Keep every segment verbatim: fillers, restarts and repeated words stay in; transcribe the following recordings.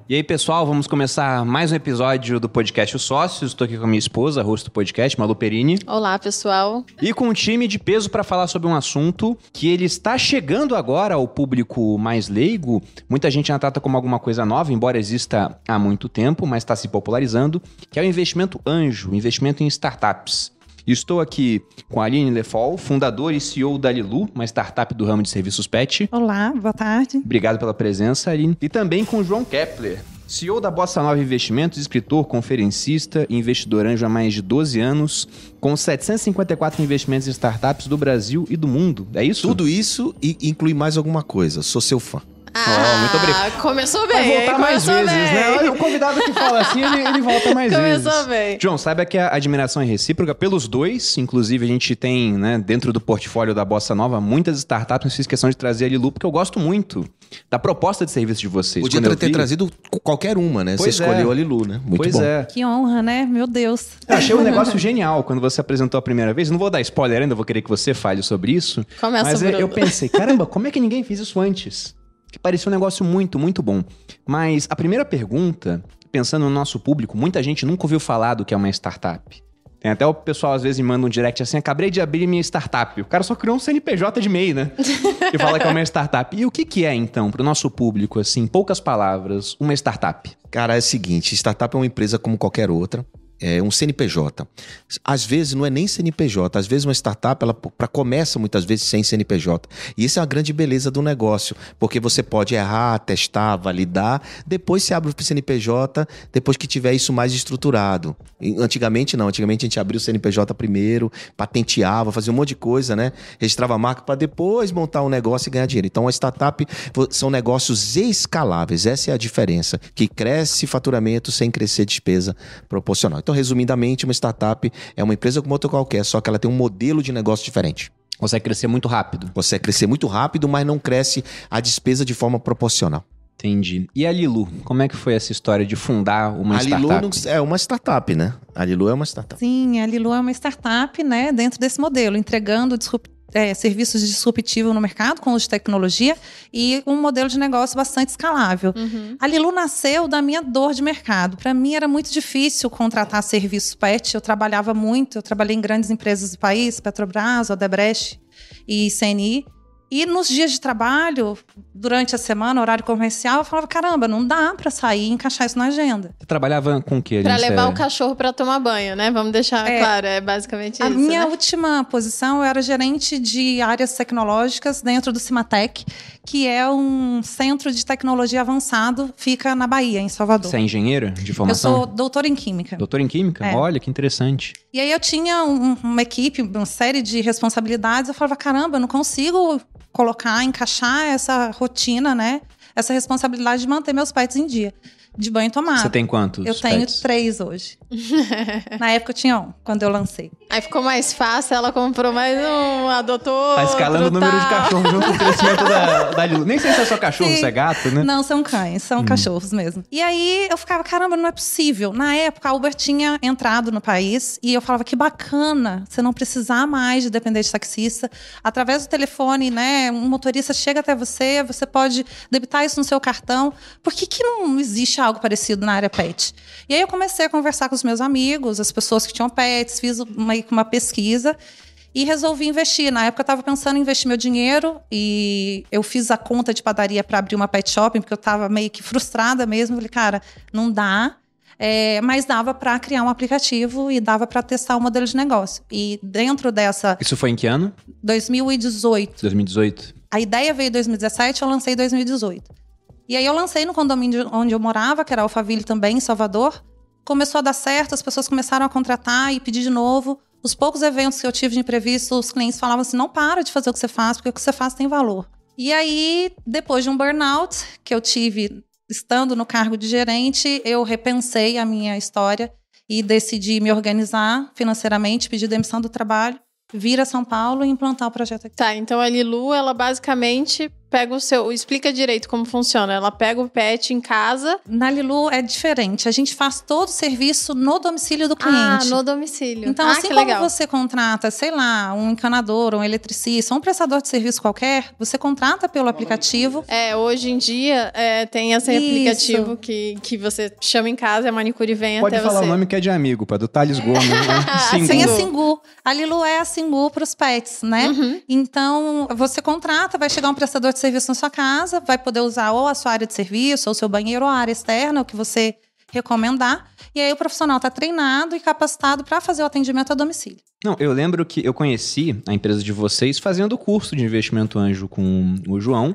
E aí, pessoal, vamos começar mais um episódio do podcast Os Sócios. Estou aqui com a minha esposa, a host do podcast, Malu Perini. Olá, pessoal. E com um time de peso para falar sobre um assunto que ele está chegando agora ao público mais leigo. Muita gente já trata como alguma coisa nova, embora exista há muito tempo, mas está se popularizando, que é o investimento anjo, investimento em startups. Estou aqui com a Aline Lefol, fundadora e C E O da Lilu, uma startup do ramo de serviços pet. Olá, boa tarde. Obrigado pela presença, Aline. E também com o João Kepler, C E O da Bossa Nova Investimentos, escritor, conferencista e investidor anjo há mais de doze anos, com setecentos e cinquenta e quatro investimentos em startups do Brasil e do mundo. É isso? Tudo isso e inclui mais alguma coisa. Sou seu fã. Ah, oh, muito obrigado. Começou bem. Vai voltar mais começou vezes, bem. né? Olha, o convidado que fala assim, ele, ele volta mais começou vezes. Começou bem. João, saiba que a admiração é recíproca pelos dois. Inclusive, a gente tem, né, dentro do portfólio da Bossa Nova, muitas startups. Eu fiz questão de trazer a Lilu, porque eu gosto muito da proposta de serviço de vocês. Podia ter, ter trazido qualquer uma, né? Pois você é. escolheu a Lilu, né? Muito pois bom. É. Que honra, né? Meu Deus. Eu achei um negócio genial quando você apresentou a primeira vez. Não vou dar spoiler ainda, vou querer que você fale sobre isso. Começa, mas eu, Bruno. eu pensei, caramba, como é que ninguém fez isso antes? Que parecia um negócio muito, muito bom. Mas a primeira pergunta, pensando no nosso público, muita gente nunca ouviu falar do que é uma startup. Tem até o pessoal às vezes me manda um direct assim, acabei de abrir minha startup. O cara só criou um C N P J de M E I, né? E fala que é uma startup. E o que que é então, para o nosso público, assim, em poucas palavras, uma startup? Cara, é o seguinte, startup é uma empresa como qualquer outra. É um C N P J. Às vezes não é nem C N P J, às vezes uma startup ela pra, começa muitas vezes sem C N P J. E isso é a grande beleza do negócio, porque você pode errar, testar, validar, depois você abre o C N P J, depois que tiver isso mais estruturado. E, antigamente não, antigamente a gente abria o C N P J primeiro, patenteava, fazia um monte de coisa, né? Registrava a marca para depois montar um negócio e ganhar dinheiro. Então a startup são negócios escaláveis, essa é a diferença, que cresce faturamento sem crescer despesa proporcional. Então, resumidamente, uma startup é uma empresa como outra qualquer, só que ela tem um modelo de negócio diferente. Consegue crescer muito rápido. Consegue crescer muito rápido, mas não cresce a despesa de forma proporcional. Entendi. E a Lilu? Como é que foi essa história de fundar uma a startup? A Lilu é uma startup, né? A Lilu é uma startup. Sim, a Lilu é uma startup, né? Dentro desse modelo, entregando disruptivo. É, serviços disruptivos no mercado com uso de tecnologia e um modelo de negócio bastante escalável. Uhum. A Lilu nasceu da minha dor de mercado. Para mim era muito difícil contratar serviços pet. Eu trabalhava muito, eu trabalhei em grandes empresas do país, Petrobras, Odebrecht e C N I. E nos dias de trabalho, durante a semana, horário comercial, eu falava, caramba, não dá para sair e encaixar isso na agenda. Você trabalhava com o quê? Pra levar é... o cachorro pra tomar banho, né? Vamos deixar É, claro, é basicamente a isso, A minha né? última posição, eu era gerente de áreas tecnológicas dentro do Cimatec, que é um centro de tecnologia avançado, fica na Bahia, em Salvador. Você é engenheira de formação? Eu sou doutora em Química. Doutora em Química? É. Olha, que interessante. E aí eu tinha um, uma equipe, uma série de responsabilidades. Eu falava, caramba, eu não consigo colocar, encaixar essa rotina, né? Essa responsabilidade de manter meus pets em dia. De banho tomado. Você tem quantos Eu tenho pets? três hoje. Na época eu tinha um, quando eu lancei. Aí ficou mais fácil, ela comprou mais um, adotou Tá escalando outro, o número tá. de cachorros junto com o crescimento da, da Lilu. Nem sei se é só cachorro, Sim. se é gato, né? Não, são cães, são hum. cachorros mesmo. E aí eu ficava, caramba, não é possível. Na época, a Uber tinha entrado no país e eu falava, que bacana, você não precisar mais de depender de taxista. Através do telefone, né, um motorista chega até você, você pode debitar isso no seu cartão. Por que que não existe algo parecido na área pet? E aí eu comecei a conversar com os meus amigos, as pessoas que tinham pets, fiz uma, uma pesquisa e resolvi investir. Na época eu estava pensando em investir meu dinheiro e eu fiz a conta de padaria para abrir uma pet shopping, porque eu estava meio que frustrada mesmo. Falei, cara, não dá, é, mas dava para criar um aplicativo e dava para testar o modelo de negócio. E dentro dessa... Isso foi em que ano? dois mil e dezoito. dois mil e dezoito. A ideia veio em dois mil e dezessete, eu lancei em dois mil e dezoito. E aí eu lancei no condomínio onde eu morava, que era Alphaville também, em Salvador. Começou a dar certo, as pessoas começaram a contratar e pedir de novo. Os poucos eventos que eu tive de imprevisto, os clientes falavam assim, não para de fazer o que você faz, porque o que você faz tem valor. E aí, depois de um burnout que eu tive estando no cargo de gerente, eu repensei a minha história e decidi me organizar financeiramente, pedir demissão do trabalho, vir a São Paulo e implantar o projeto aqui. Tá, então a Lilu, ela basicamente pega o seu... Explica direito como funciona. Ela pega o pet em casa... Na Lilu é diferente. A gente faz todo o serviço no domicílio do cliente. Ah, no domicílio. Então, ah, assim que como legal. você contrata, sei lá, um encanador, um eletricista, um prestador de serviço qualquer, você contrata pelo aplicativo. É, hoje em dia é, tem esse Isso. aplicativo que, que você chama em casa, a manicure vem Pode até falar você. o nome que é de amigo, pá, do Thales Gomes. Né? Sim. Tem a Singu. Singu. A Lilu é a Singu para os pets, né? Uhum. Então, você contrata, vai chegar um prestador de serviço na sua casa, vai poder usar ou a sua área de serviço, ou seu banheiro, ou a área externa, o que você recomendar. E aí o profissional está treinado e capacitado para fazer o atendimento a domicílio. Não, eu lembro que eu conheci a empresa de vocês fazendo o curso de investimento anjo com o João.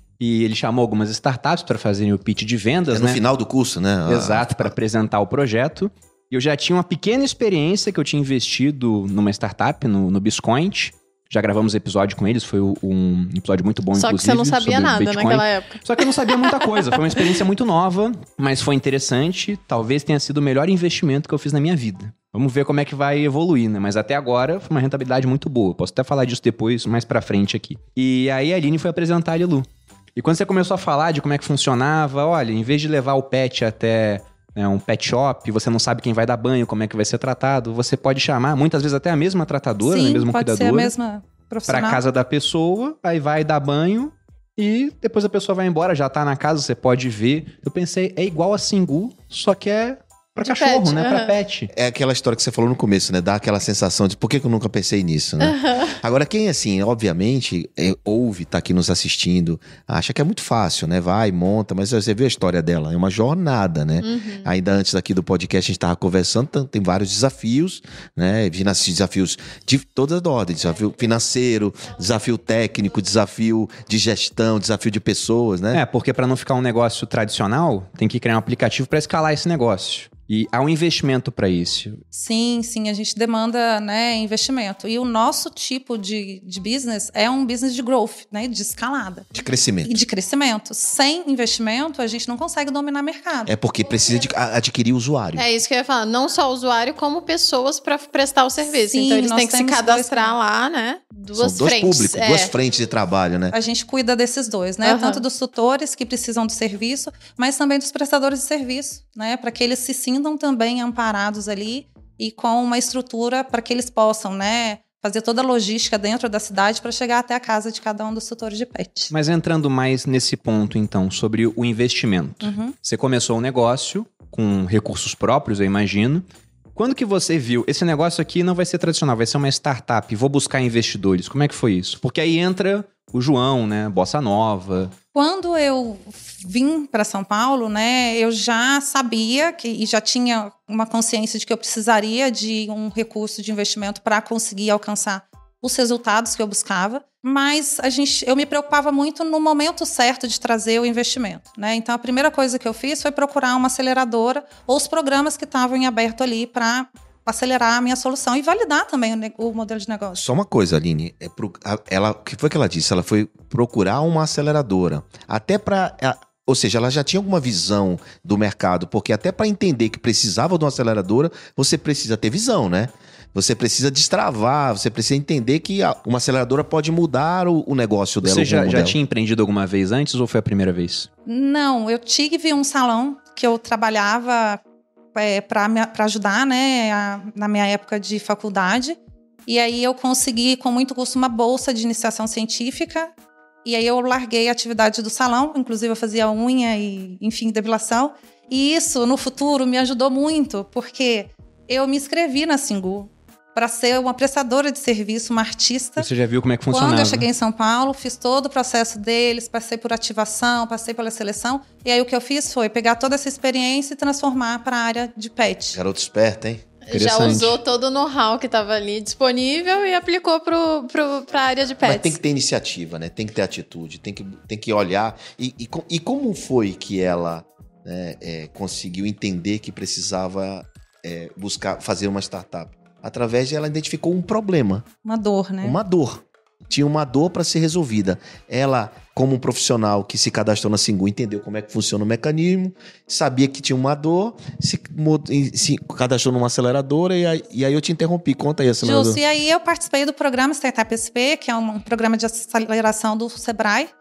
E ele chamou algumas startups para fazerem o pitch de vendas, É no né? final do curso, né? Exato, Ah, para apresentar o projeto. E eu já tinha uma pequena experiência que eu tinha investido numa startup, no, no Biscoint. Já gravamos episódio com eles, foi o- um episódio muito bom, Só que inclusive. você não sabia sobre nada Bitcoin. naquela época. Só que eu não sabia muita coisa. Foi uma experiência muito nova, mas foi interessante. Talvez tenha sido o melhor investimento que eu fiz na minha vida. Vamos ver como é que vai evoluir, né? Mas até agora foi uma rentabilidade muito boa. Posso até falar disso depois, mais pra frente aqui. E aí a Aline foi apresentar a Lilu. E quando você começou a falar de como é que funcionava, olha, em vez de levar o pet até né, um pet shop, você não sabe quem vai dar banho, como é que vai ser tratado, você pode chamar, muitas vezes até a mesma tratadora, né, Sim, a mesma pode ser a cuidadora, mesma profissional. pra casa da pessoa, aí vai dar banho e depois a pessoa vai embora, já tá na casa, você pode ver. Eu pensei, é igual a Singu, só que é pra De cachorro, pet, né? aham. Pra pet. É aquela história que você falou no começo, né? Dá aquela sensação de por que que eu nunca pensei nisso, né? Agora, quem, assim, obviamente, é, ouve, tá aqui nos assistindo, acha que é muito fácil, né? Vai, monta, mas você vê a história dela, é uma jornada, né? Uhum. Ainda antes aqui do podcast, a gente tava conversando, tam- tem vários desafios, né? Vina- Desafios de toda a ordem, desafio financeiro, desafio técnico, desafio de gestão, desafio de pessoas, né? É, porque pra não ficar um negócio tradicional, tem que criar um aplicativo pra escalar esse negócio. E há um investimento pra isso. Sim, sim, a gente demanda, né, investimento. E o nosso tipo de, de business é um business de growth, né, de escalada De crescimento. e de crescimento. Sem investimento, a gente não consegue dominar mercado. É porque precisa de a- adquirir usuário. É isso que eu ia falar. Não só o usuário, como pessoas pra prestar o serviço. Sim, então eles nós têm que se temos cadastrar dois- lá, né? Duas São dois frentes. públicos, é. duas frentes de trabalho, né? A gente cuida desses dois, né? Aham. Tanto dos tutores que precisam do serviço, mas também dos prestadores de serviço, né? Para que eles se sintam também amparados ali e com uma estrutura para que eles possam, né, fazer toda a logística dentro da cidade para chegar até a casa de cada um dos tutores de pet. Mas entrando mais nesse ponto, então, sobre o investimento. Uhum. Você começou um negócio com recursos próprios, eu imagino. Quando que você viu, esse negócio aqui não vai ser tradicional, vai ser uma startup, vou buscar investidores. Como é que foi isso? Porque aí entra o João, né? Bossa Nova. Quando eu vim para São Paulo, né, eu já sabia que, e já tinha uma consciência de que eu precisaria de um recurso de investimento para conseguir alcançar os resultados que eu buscava, mas a gente, eu me preocupava muito no momento certo de trazer o investimento, né? Então a primeira coisa que eu fiz foi procurar uma aceleradora ou os programas que estavam em aberto ali para acelerar a minha solução e validar também o, ne- o modelo de negócio. Só uma coisa, Aline. É pro, a- ela, o que foi que ela disse? Ela foi procurar uma aceleradora. Até para. Ou seja, ela já tinha alguma visão do mercado, porque até para entender que precisava de uma aceleradora, você precisa ter visão, né? Você precisa destravar, você precisa entender que a- uma aceleradora pode mudar o, o negócio dela. Você o já, rumo já dela. tinha empreendido alguma vez antes ou foi a primeira vez? Não, eu tive um salão que eu trabalhava é, para ajudar, né, a- na minha época de faculdade. E aí eu consegui, com muito custo, uma bolsa de iniciação científica. E aí eu larguei a atividade do salão, inclusive eu fazia unha e, enfim, depilação. E isso, no futuro, me ajudou muito, porque eu me inscrevi na Singu para ser uma prestadora de serviço, uma artista. Você já viu como é que funcionava? Quando eu cheguei em São Paulo, fiz todo o processo deles, passei por ativação, passei pela seleção. E aí o que eu fiz foi pegar toda essa experiência e transformar para a área de pet. Garoto esperto, hein? Já Interessante. usou todo o know-how que estava ali disponível e aplicou pro, pro, pra área de pets. Mas tem que ter iniciativa, né? Tem que ter atitude, tem que, tem que olhar. E, e, co- e como foi que ela né, é, conseguiu entender que precisava é, buscar fazer uma startup? Através de ela identificou um problema, Uma dor, né? uma dor. Tinha uma dor para ser resolvida. Ela, como um profissional que se cadastrou na Singu, entendeu como é que funciona o mecanismo, sabia que tinha uma dor, se, mo- se cadastrou numa aceleradora e aí, e aí eu te interrompi. Conta aí, aceleradora. Justo. E aí eu participei do programa Startup S P, que é um programa de aceleração do Sebrae.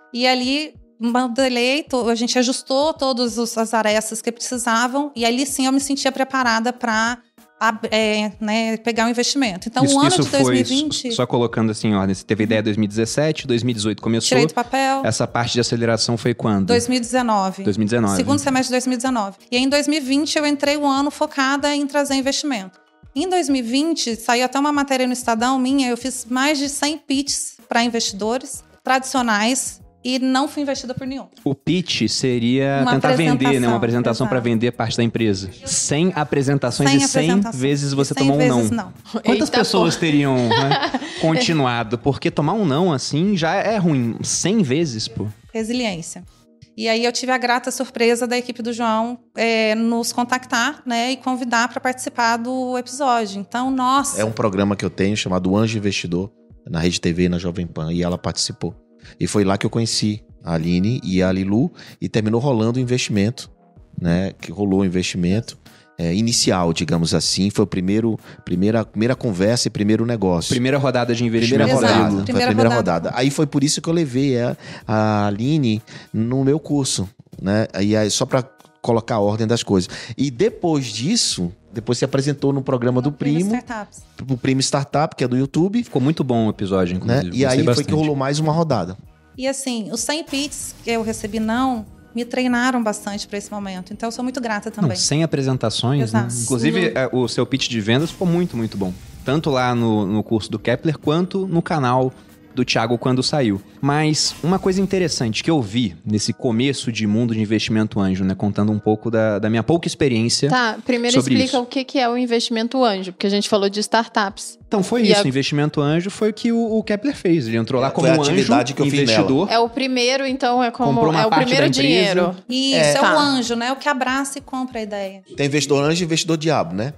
E ali, modelei, a gente ajustou todas as arestas que precisavam. E ali sim eu me sentia preparada para é, né, pegar o investimento. Então, isso, o ano isso de dois mil e vinte... Foi, só colocando assim em ordem, você teve ideia em dois mil e dezessete, dois mil e dezoito começou. Tirei do papel. Essa parte de aceleração foi quando? dois mil e dezenove. dois mil e dezenove. Segundo semestre de dois mil e dezenove. E aí, em dois mil e vinte, eu entrei o ano focada em trazer investimento. Em dois mil e vinte, saiu até uma matéria no Estadão minha, eu fiz mais de cem pitches para investidores tradicionais e não fui investida por nenhum. O pitch seria Uma tentar vender, né? Uma apresentação para exato. vender parte da empresa. cem apresentações Sem e cem apresentação. vezes você cem tomou um vezes não. não. Quantas Eita, pessoas porra. teriam né, continuado? Porque tomar um não assim já é ruim. cem vezes, pô. Resiliência. E aí eu tive a grata surpresa da equipe do João é, nos contactar, né, e convidar para participar do episódio. Então, nossa... É um programa que eu tenho chamado Anjo Investidor, na Rede T V, na Jovem Pan, e ela participou. E foi lá que eu conheci a Aline e a Lilu, e terminou rolando o investimento, né, que rolou o investimento é, inicial, digamos assim. Foi a primeiro, primeira, primeira conversa e primeiro negócio. Primeira rodada de investimento. Primeira Exato. rodada. Foi a Primeira primeira rodada. rodada. Aí foi por isso que eu levei a, a Aline no meu curso, né? E aí, só para colocar a ordem das coisas. E depois disso, depois se apresentou no programa do Primo, Startups. o Primo Startup, que é do YouTube, Ficou muito bom o episódio, né? inclusive. E aí Gostei foi bastante. que rolou mais uma rodada. E assim, os cem pitches que eu recebi não, me treinaram bastante para esse momento. Então, eu sou muito grata também. Não, sem apresentações, né? Exato. Inclusive, é, o seu pitch de vendas ficou muito, muito bom. Tanto lá no, no curso do Kepler, quanto no canal do Thiago quando saiu. Mas uma coisa interessante que eu vi nesse começo de mundo de investimento anjo, né? Contando um pouco da, da minha pouca experiência. Tá, primeiro sobre explica isso. o que que é o investimento anjo, porque a gente falou de startups. Então foi E isso, a- o investimento anjo foi o que o, o Kepler fez. Ele entrou lá É, como foi a um anjo, atividade que eu fiz investidor. É o primeiro, então, é como Comprou uma é o parte primeiro da empresa. dinheiro. Isso, É. é, Tá. o anjo, né? O que abraça e compra a ideia. Tem investidor anjo e investidor diabo, né?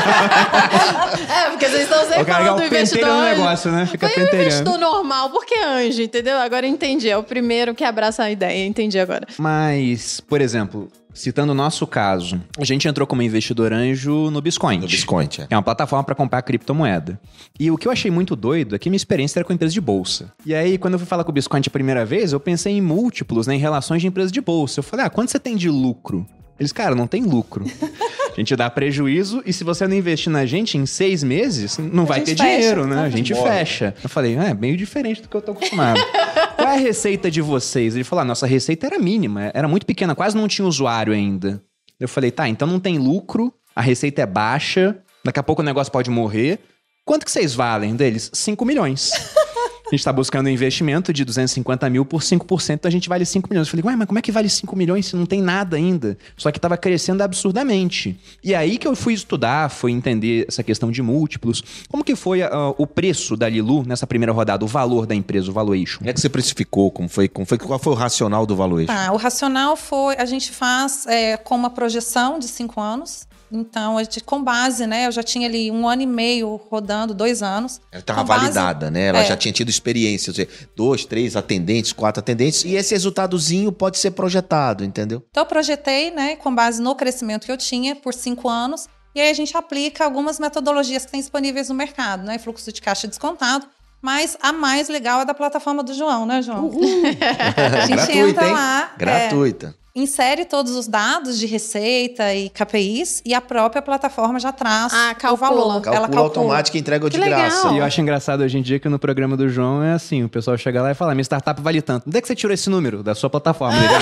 É, porque vocês estão sempre O cara é falando o do investidor pentelho do anjo. negócio, né? Fica Foi um pentelhando. investidor normal, por que anjo, entendeu? Agora eu entendi, é o primeiro que abraça a ideia, entendi agora. Mas, por exemplo, citando o nosso caso, a gente entrou como investidor anjo no Biscoint. No Biscoint, é. É uma plataforma para comprar criptomoeda. E o que eu achei muito doido é que minha experiência era com empresa de bolsa. E aí, quando eu fui falar com o Biscoint a primeira vez, eu pensei em múltiplos, né, em relações de empresa de bolsa. Eu falei, ah, quanto você tem de lucro? Eles, cara, não tem lucro. A gente dá prejuízo e se você não investir na gente em seis meses, não vai ter gente fecha, dinheiro, né? né? A gente Morre. fecha. Eu falei, ah, é meio diferente do que eu tô acostumado. Qual é a receita de vocês? Ele falou, ah, nossa receita era mínima, era muito pequena, quase não tinha usuário ainda. Eu falei, tá, então não tem lucro, a receita é baixa, daqui a pouco o negócio pode morrer. Quanto que vocês valem deles? cinco milhões. A gente tá buscando um investimento de duzentos e cinquenta mil por cinco por cento, então a gente vale cinco milhões. Eu falei, ué, mas como é que vale cinco milhões se não tem nada ainda? Só que tava crescendo absurdamente. E aí que eu fui estudar, fui entender essa questão de múltiplos. Como que foi uh, o preço da Lilu nessa primeira rodada, o valor da empresa, o valuation? Como é que você precificou? Como foi, como foi, qual foi o racional do valuation? Tá, o racional foi, a gente faz é, com uma projeção de cinco anos. Então, a gente, com base, né? Eu já tinha ali um ano e meio rodando, dois anos. Ela estava Com base- validada, né? Ela é. já tinha tido experiência, ou seja, dois, três atendentes, quatro atendentes, e esse resultadozinho pode ser projetado, entendeu? Então, eu projetei, né, com base no crescimento que eu tinha por cinco anos. E aí a gente aplica algumas metodologias que tem disponíveis no mercado, né? Fluxo de caixa descontado. Mas a mais legal é da plataforma do João, né, João? A gente Gratuita, entra hein? lá, Gratuita. é, insere todos os dados de receita e K P Is e a própria plataforma já traz Ah, o calcula. valor. Calcula, Ela calcula. automático e entrega de Que legal. graça. E eu acho engraçado hoje em dia que no programa do João é assim, o pessoal chega lá e fala, minha startup vale tanto. Onde é que você tirou esse número? Da sua plataforma, né?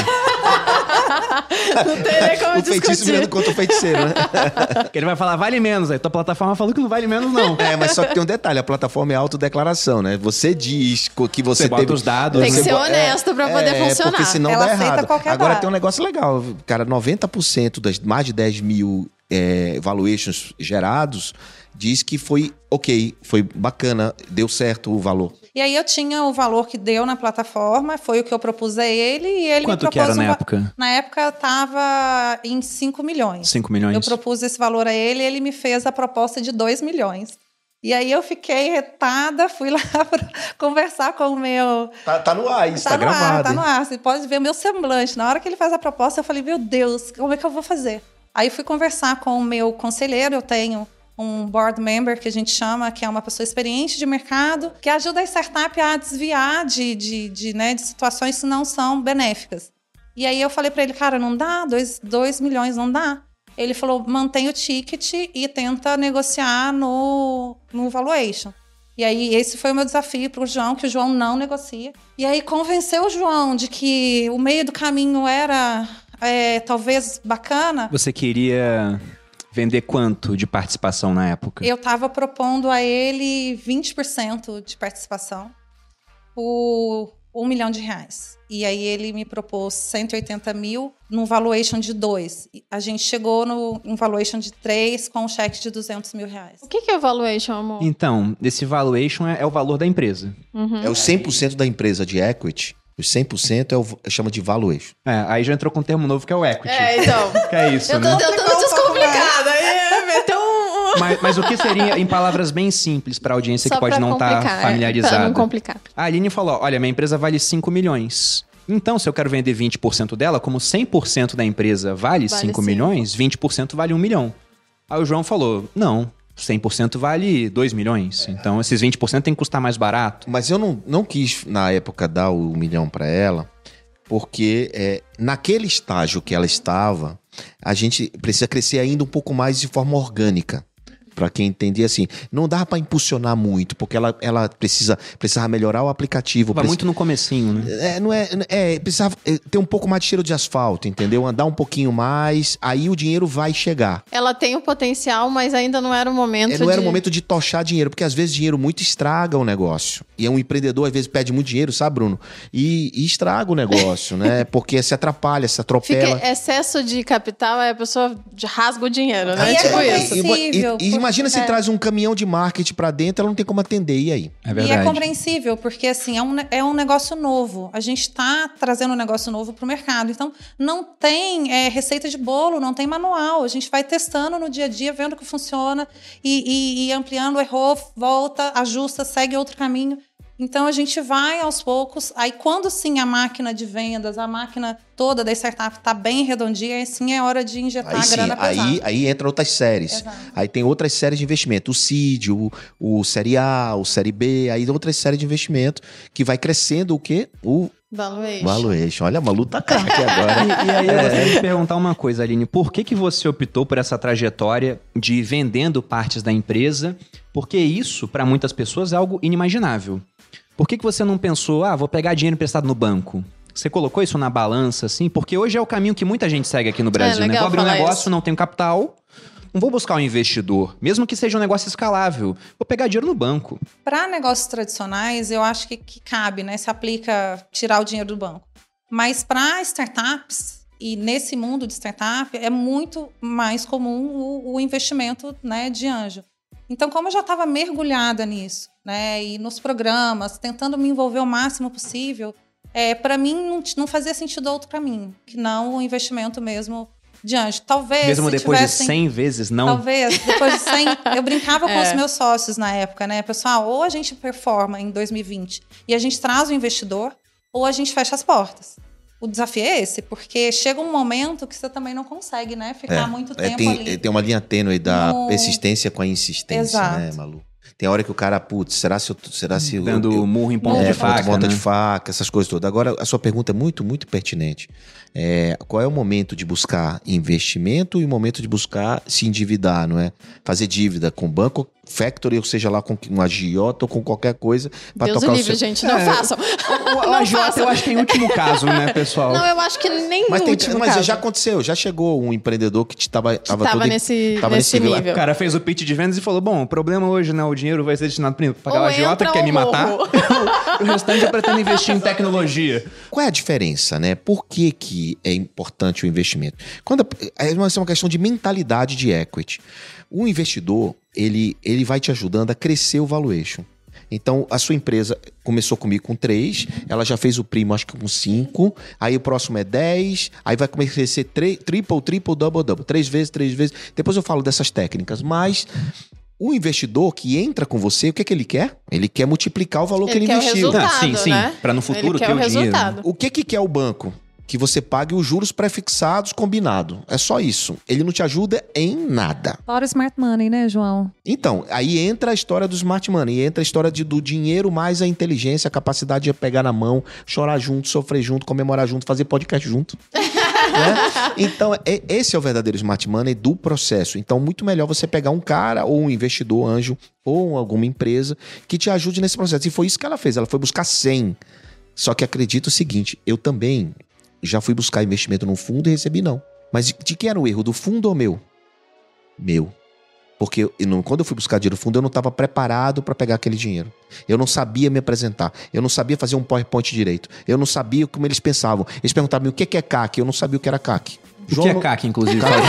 Não tem nem como O feitiço discutir. virando contra o feiticeiro, né? Que ele vai falar, vale menos. Aí tua plataforma falou que não vale menos, não. É, mas só que tem um detalhe, a plataforma é autodeclaração, né? Você diz co- que você, Você bota teve... os dados, Tem que né? ser bo- honesto pra poder é, funcionar. porque senão Ela dá aceita errado. qualquer Agora dado. tem um negócio legal, cara, noventa por cento das mais de dez mil é, valuations gerados diz que foi ok, foi bacana, deu certo o valor. E aí eu tinha o valor que deu na plataforma, foi o que eu propus a ele e ele Quanto me que propôs era na um va- época? Na época estava em cinco milhões. cinco milhões. Eu propus esse valor a ele e ele me fez a proposta de dois milhões. E aí eu fiquei retada, fui lá para conversar com o meu... Tá, tá no ar, isso tá, Tá no ar, gravado. tá hein? no ar. Você pode ver o meu semblante. Na hora que ele faz a proposta, eu falei, meu Deus, como é que eu vou fazer? Aí fui conversar com o meu conselheiro, eu tenho um board member, que a gente chama, que é uma pessoa experiente de mercado, que ajuda a startup a desviar de, de, de, né, de situações que não são benéficas. E aí eu falei para ele, cara, não dá, dois milhões não dá. Ele falou, mantém o ticket e tenta negociar no, no valuation. E aí, esse foi o meu desafio para o João, que o João não negocia. E aí, convenceu o João de que o meio do caminho era, é, talvez, bacana. Você queria vender quanto de participação na época? Eu estava propondo a ele vinte por cento de participação por um milhão de reais. E aí, ele me propôs cento e oitenta mil num valuation de dois. A gente chegou no um valuation de três com um cheque de duzentos mil reais. O que, que é valuation, amor? Então, esse valuation é, é o valor da empresa. Uhum. É o cem por cento da empresa de equity. Os cem por cento é o, chama de valuation. É, aí já entrou com um termo novo que é o equity. É, então. Que é isso, Eu tô né? tentando descomplicar. Aí meteu um... Mas, mas o que seria, em palavras bem simples para a audiência Só que pode pra não estar complicar, é, familiarizada? pra não complicar. A Aline falou, olha, minha empresa vale cinco milhões. Então, se eu quero vender vinte por cento dela, como cem por cento da empresa vale, Vale cinco cinco. milhões, vinte por cento vale um milhão. Aí o João falou, não, cem por cento vale dois milhões. Então, esses vinte por cento tem que custar mais barato. Mas eu não, não quis, na época, dar o milhão para ela, porque é, naquele estágio que ela estava, a gente precisa crescer ainda um pouco mais de forma orgânica. Para quem entender assim, não dá para impulsionar muito, porque ela, ela precisa, precisava melhorar o aplicativo. Vai preci- muito no comecinho, né? É, não é, é, precisava ter um pouco mais de cheiro de asfalto, entendeu? Andar um pouquinho mais, aí o dinheiro vai chegar. Ela tem o potencial, mas ainda não era o momento É, não era de... o momento de tochar dinheiro, porque às vezes dinheiro muito estraga o negócio. E é um empreendedor, às vezes, pede muito dinheiro, sabe, Bruno? E, e estraga o negócio, né? Porque se atrapalha, se atropela. Fica excesso de capital, aí a pessoa rasga o dinheiro, né? E é Tipo isso. compreensível. E, e imagina se É. traz um caminhão de marketing pra dentro, ela não tem como atender, e aí? É E verdade. é compreensível, porque assim, é um, ne- é um negócio novo. A gente está trazendo um negócio novo para o mercado. Então, não tem é, receita de bolo, não tem manual. A gente vai testando no dia a dia, vendo o que funciona e, e- e ampliando, errou, volta, ajusta, segue outro caminho. Então, a gente vai aos poucos. Aí, quando sim a máquina de vendas, a máquina toda da startup está bem redondinha, aí sim é hora de injetar Aí a sim, grana pesada. aí, aí entra outras séries. Exato. Aí tem outras séries de investimento. O Seed, o, o Série A, o Série B, aí outras séries de investimento que vai crescendo o quê? O Valuation. valuation. Olha, a Malu tá craque agora. E, e aí eu gostaria de perguntar uma coisa, Aline. Por que, que você optou por essa trajetória de ir vendendo partes da empresa? Porque isso, para muitas pessoas, é algo inimaginável. Por que, que você não pensou, ah, vou pegar dinheiro emprestado no banco? Você colocou isso na balança, assim? Porque hoje é o caminho que muita gente segue aqui no Brasil, É, né? legal Vou abrir um falar negócio, isso. não tenho capital, não vou buscar um investidor. Mesmo que seja um negócio escalável, vou pegar dinheiro no banco. Para negócios tradicionais, eu acho que, que cabe, né? Se aplica tirar o dinheiro do banco. Mas para startups, e nesse mundo de startup, é muito mais comum o, o investimento, né, de anjo. Então, como eu já estava mergulhada nisso, né, e nos programas, tentando me envolver o máximo possível, é, para mim não, não fazia sentido outro caminho, que não o investimento mesmo de anjo. Talvez, Mesmo se depois tivessem... de cem vezes, não? Talvez, depois de cem... Eu brincava com É. os meus sócios na época, né? Pessoal, ou a gente performa em dois mil e vinte e a gente traz o investidor, ou a gente fecha as portas. O desafio é esse, porque chega um momento que você também não consegue, né? Ficar muito É, tempo tem, ali. tem uma linha tênue da No- persistência com a insistência, Exato. né, Malu? Tem hora que o cara, putz, será se eu... Será se eu- Dando eu, murro em ponta Murro de em faca, ponta né? de faca, essas coisas todas. Agora, a sua pergunta é muito, muito pertinente. É, qual é o momento de buscar investimento e o momento de buscar se endividar, não é? Fazer dívida com banco, factory, ou seja lá com um agiota ou com qualquer coisa para Deus tocar o o livre, seu... gente, não É. façam. O, o Não agiota façam. eu acho que é em último caso, né, pessoal? Não, eu acho que nem Mas, no tem, último mas caso. já aconteceu, já chegou um empreendedor que estava Que tava nesse, tava nesse nesse nível. O cara fez o pitch de vendas e falou, bom, o problema hoje, né, o dinheiro vai ser destinado para pagar Ou o agiota entra que quer ou me matar. morro. O restante eu pretendo investir em tecnologia. Qual é a diferença, né? Por que, que é importante o investimento? Quando é uma, é uma questão de mentalidade de equity. O investidor, ele, ele vai te ajudando a crescer o valuation. Então, a sua empresa começou comigo com três, ela já fez o primo, acho que com cinco, aí o próximo é dez, aí vai começar a crescer tri- triple, triple, double, double, três vezes, três vezes. Depois eu falo dessas técnicas, mas o investidor que entra com você, o que é que ele quer? Ele quer multiplicar o valor que Ele ele quer o investiu. resultado, Ah, sim, sim. né? Pra no futuro Ele quer ter o o dinheiro. resultado. O que que quer o banco? que você pague os juros prefixados combinado. É só isso. Ele não te ajuda em nada. Fora o smart money, né, João? Então, aí entra a história do smart money, entra a história de, do dinheiro mais a inteligência, a capacidade de pegar na mão, chorar junto, sofrer junto, comemorar junto, fazer podcast junto. Né? Então, é, esse é o verdadeiro smart money do processo. Então, muito melhor você pegar um cara ou um investidor anjo ou alguma empresa que te ajude nesse processo. E foi isso que ela fez. Ela foi buscar cem. Só que acredita o seguinte, eu também já fui buscar investimento num fundo e recebi não. Mas de, de quem era o erro? Do fundo ou meu? Meu. Porque eu, não, quando eu fui buscar dinheiro no fundo, eu não estava preparado para pegar aquele dinheiro. Eu não sabia me apresentar. Eu não sabia fazer um PowerPoint direito. Eu não sabia como eles pensavam. Eles perguntavam o que é C A C. Eu não sabia o que era C A C. O João... que é C A C, inclusive? Fala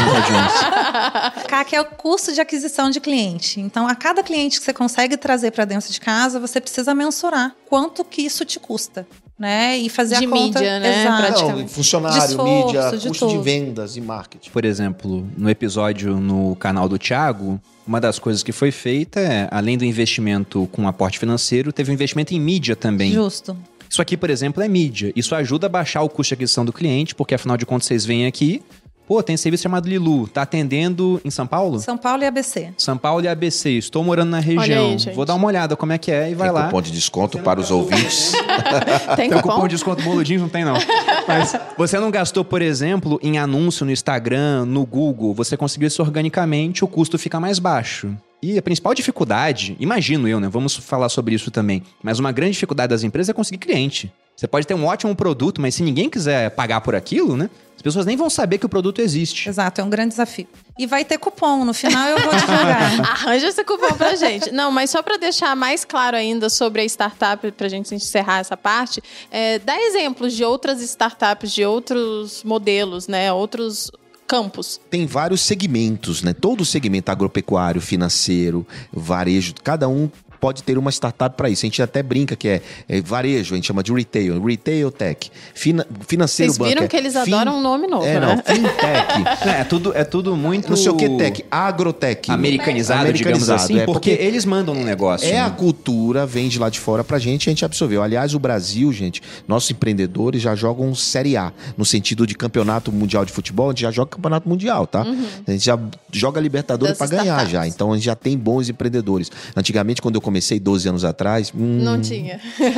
C A C é o custo de aquisição de cliente. Então, a cada cliente que você consegue trazer para dentro de casa, você precisa mensurar quanto que isso te custa. Né? E fazer de a conta. Mídia, né? Exato. Não, funcionário, de esforço, mídia, de custo tudo. de vendas e marketing. Por exemplo, no episódio no canal do Thiago, uma das coisas que foi feita é, além do investimento com aporte financeiro, teve um investimento em mídia também. Justo. Isso aqui, por exemplo, é mídia. Isso ajuda a baixar o custo de aquisição do cliente, porque afinal de contas vocês vêm aqui, pô, tem serviço chamado Lilu, tá atendendo em São Paulo? São Paulo e A B C. São Paulo e A B C, estou morando na região. aí, gente. Vou dar uma olhada como é que é e vai Tem lá. cupom de desconto para os ouvintes. Tem Tem um cupom? cupom de desconto boludinho? Não tem, não. Mas você não gastou, por exemplo, em anúncio no Instagram, no Google. Você conseguiu isso organicamente, o custo fica mais baixo. E a principal dificuldade, imagino eu, né? Vamos falar sobre isso também. Mas uma grande dificuldade das empresas é conseguir cliente. Você pode ter um ótimo produto, mas se ninguém quiser pagar por aquilo, né? As pessoas nem vão saber que o produto existe. Exato, é um grande desafio. E vai ter cupom, no final eu vou divulgar. Arranja esse cupom pra gente. Não, mas só pra deixar mais claro ainda sobre a startup, pra gente encerrar essa parte, é, dá exemplos de outras startups, de outros modelos, né? Outros campos. Tem vários segmentos, né? Todo segmento agropecuário, financeiro, varejo, cada um pode ter uma startup para isso. A gente até brinca que é, é varejo, a gente chama de retail, retail tech. Fina, financeiro, Vocês viram banco, que eles é fin- adoram um nome novo, é, né? não, fintech. É, é tudo, é tudo muito... Não sei o que tech, agrotech. Americanizado, digamos assim, é, porque, eles mandam no negócio. É né? a cultura, vem de lá de fora pra gente, a gente absorveu. Aliás, o Brasil, gente, nossos empreendedores já jogam Série A, no sentido de campeonato mundial de futebol, a gente já joga campeonato mundial, tá? Uhum. A gente já joga Libertadores Das pra ganhar startups. já, então a gente já tem bons empreendedores. Antigamente, quando eu comecei doze anos atrás... Hum, Não tinha.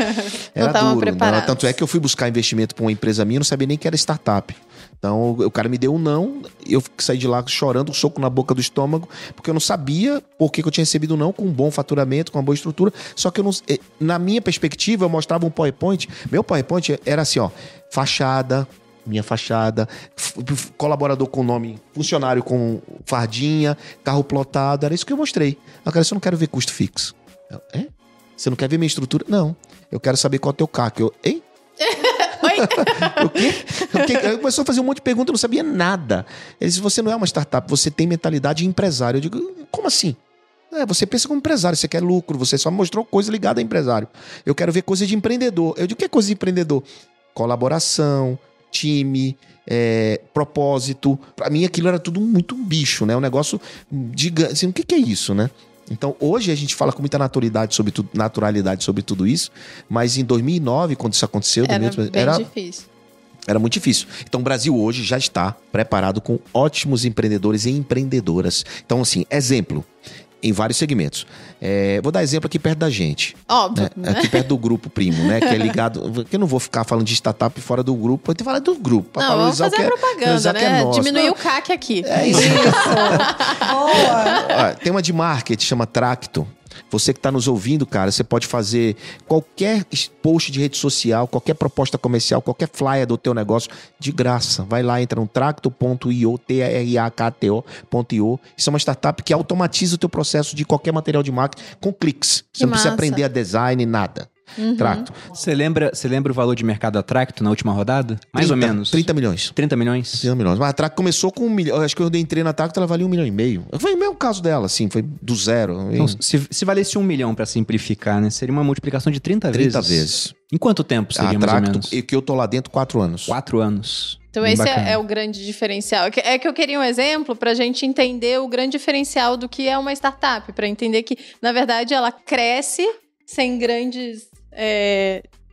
era Não estavam duro, preparados. né? Tanto é que eu fui buscar investimento pra uma empresa minha, eu não sabia nem que era startup. Então, o cara me deu um não, eu saí de lá chorando, um soco na boca do estômago, porque eu não sabia por que eu tinha recebido um não, com um bom faturamento, com uma boa estrutura. Só que eu não, na minha perspectiva, eu mostrava um PowerPoint. Meu PowerPoint era assim, ó, fachada, minha fachada, f- colaborador com nome, funcionário com fardinha, carro plotado, era isso que eu mostrei. Eu quero, eu não quero ver custo fixo. Eu, é? Você não quer ver minha estrutura? Não. Eu quero saber qual é o teu C A C. Eu, hein? Oi? O quê? O quê? Aí começou a fazer um monte de perguntas, eu não sabia nada. Ele disse, você não é uma startup, você tem mentalidade de empresário. Eu digo, como assim? É, você pensa como empresário, você quer lucro, você só mostrou coisa ligada a empresário. Eu quero ver coisa de empreendedor. Eu digo, o que é coisa de empreendedor? Colaboração, time, é, propósito. Pra mim aquilo era tudo muito bicho, né? Um negócio gigante. Assim, o que, que é isso, né? Então, hoje a gente fala com muita naturalidade sobre tudo, naturalidade sobre tudo isso, mas em dois mil e nove, quando isso aconteceu, Era mesmo, bem era, difícil. era muito difícil. Então, o Brasil hoje já está preparado com ótimos empreendedores e empreendedoras. Então, assim, exemplo, em vários segmentos. É, vou dar exemplo aqui perto da gente. Óbvio. Né? Aqui perto do grupo Primo, né? Que é ligado... Que eu não vou ficar falando de startup fora do grupo, eu tenho que falar do grupo. pra Não, vamos valorizar o fazer que a é- propaganda, valorizar o que é né? nosso. Diminuir Não, o C A C aqui. É isso. Boa! Ó, tem uma de marketing, chama Tracto. Você que está nos ouvindo, cara, você pode fazer qualquer post de rede social, qualquer proposta comercial, qualquer flyer do teu negócio, de graça. Vai lá, entra no tracto ponto i o, T R A K T O ponto i o. Isso é uma startup que automatiza o teu processo de qualquer material de marketing com cliques. Você Que não precisa massa. aprender a design, nada. Uhum. Tracto. Você lembra, você lembra o valor de mercado da Tracto na última rodada? Mais ou trinta, menos. trinta milhões. trinta milhões? trinta milhões. Mas a Tracto começou com um milhão. Acho que eu entrei na Tracto, ela valia um milhão e meio. Foi o mesmo caso dela, assim, foi do zero. Então, se, se valesse um milhão pra simplificar, né? Seria uma multiplicação de trinta, trinta vezes. vezes. Em quanto tempo seria A mais ou Tracto, menos? e que eu tô lá dentro, quatro anos. Quatro anos. Então Bem esse bacana. é, é o grande diferencial. É que- É que eu queria um exemplo para a gente entender o grande diferencial do que é uma startup. Para entender que, na verdade, ela cresce sem grandes é,